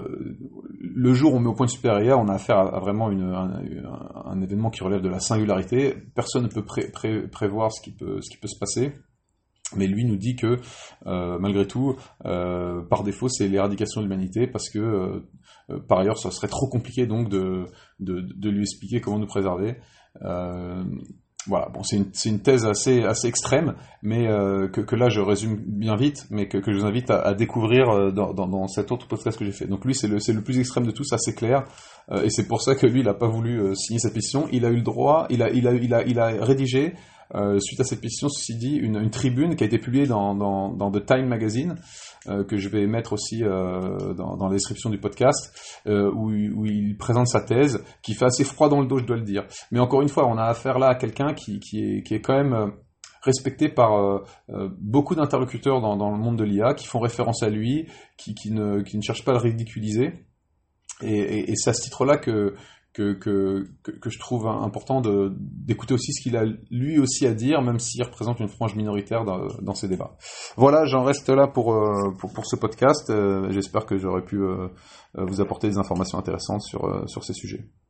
le jour où on met au point une super I A, on a affaire à, à vraiment une, un, un événement qui relève de la singularité. Personne ne peut pré, pré, prévoir ce qui peut, ce qui peut se passer. Mais lui nous dit que, euh, malgré tout, euh, par défaut, c'est l'éradication de l'humanité, parce que, euh, par ailleurs, ça serait trop compliqué donc de, de, de lui expliquer comment nous préserver. Euh, voilà, bon, c'est une, c'est une thèse assez, assez extrême, mais euh, que, que là je résume bien vite, mais que, que je vous invite à, à découvrir dans, dans, dans cet autre podcast que j'ai fait. Donc lui, c'est le, c'est le plus extrême de tous, assez clair, euh, et c'est pour ça que lui, il n'a pas voulu euh, signer cette pétition. Il a eu le droit, il a, il a, il a, il a rédigé. Euh, suite à cette pétition, ceci dit, une, une tribune qui a été publiée dans, dans, dans The Time Magazine, euh, que je vais mettre aussi euh, dans, dans la description du podcast, euh, où, où il présente sa thèse, qui fait assez froid dans le dos, je dois le dire. Mais encore une fois, on a affaire là à quelqu'un qui, qui, est, qui est quand même euh, respecté par euh, euh, beaucoup d'interlocuteurs dans, dans le monde de l'I A, qui font référence à lui, qui, qui, ne, qui ne cherchent pas à le ridiculiser. Et, et, et c'est à ce titre-là que Que, que, que, que je trouve important de, d'écouter aussi ce qu'il a lui aussi à dire, même s'il représente une frange minoritaire dans, dans ces débats. Voilà, j'en reste là pour, euh, pour, pour ce podcast. Euh, j'espère que j'aurai pu euh, vous apporter des informations intéressantes sur, euh, sur ces sujets.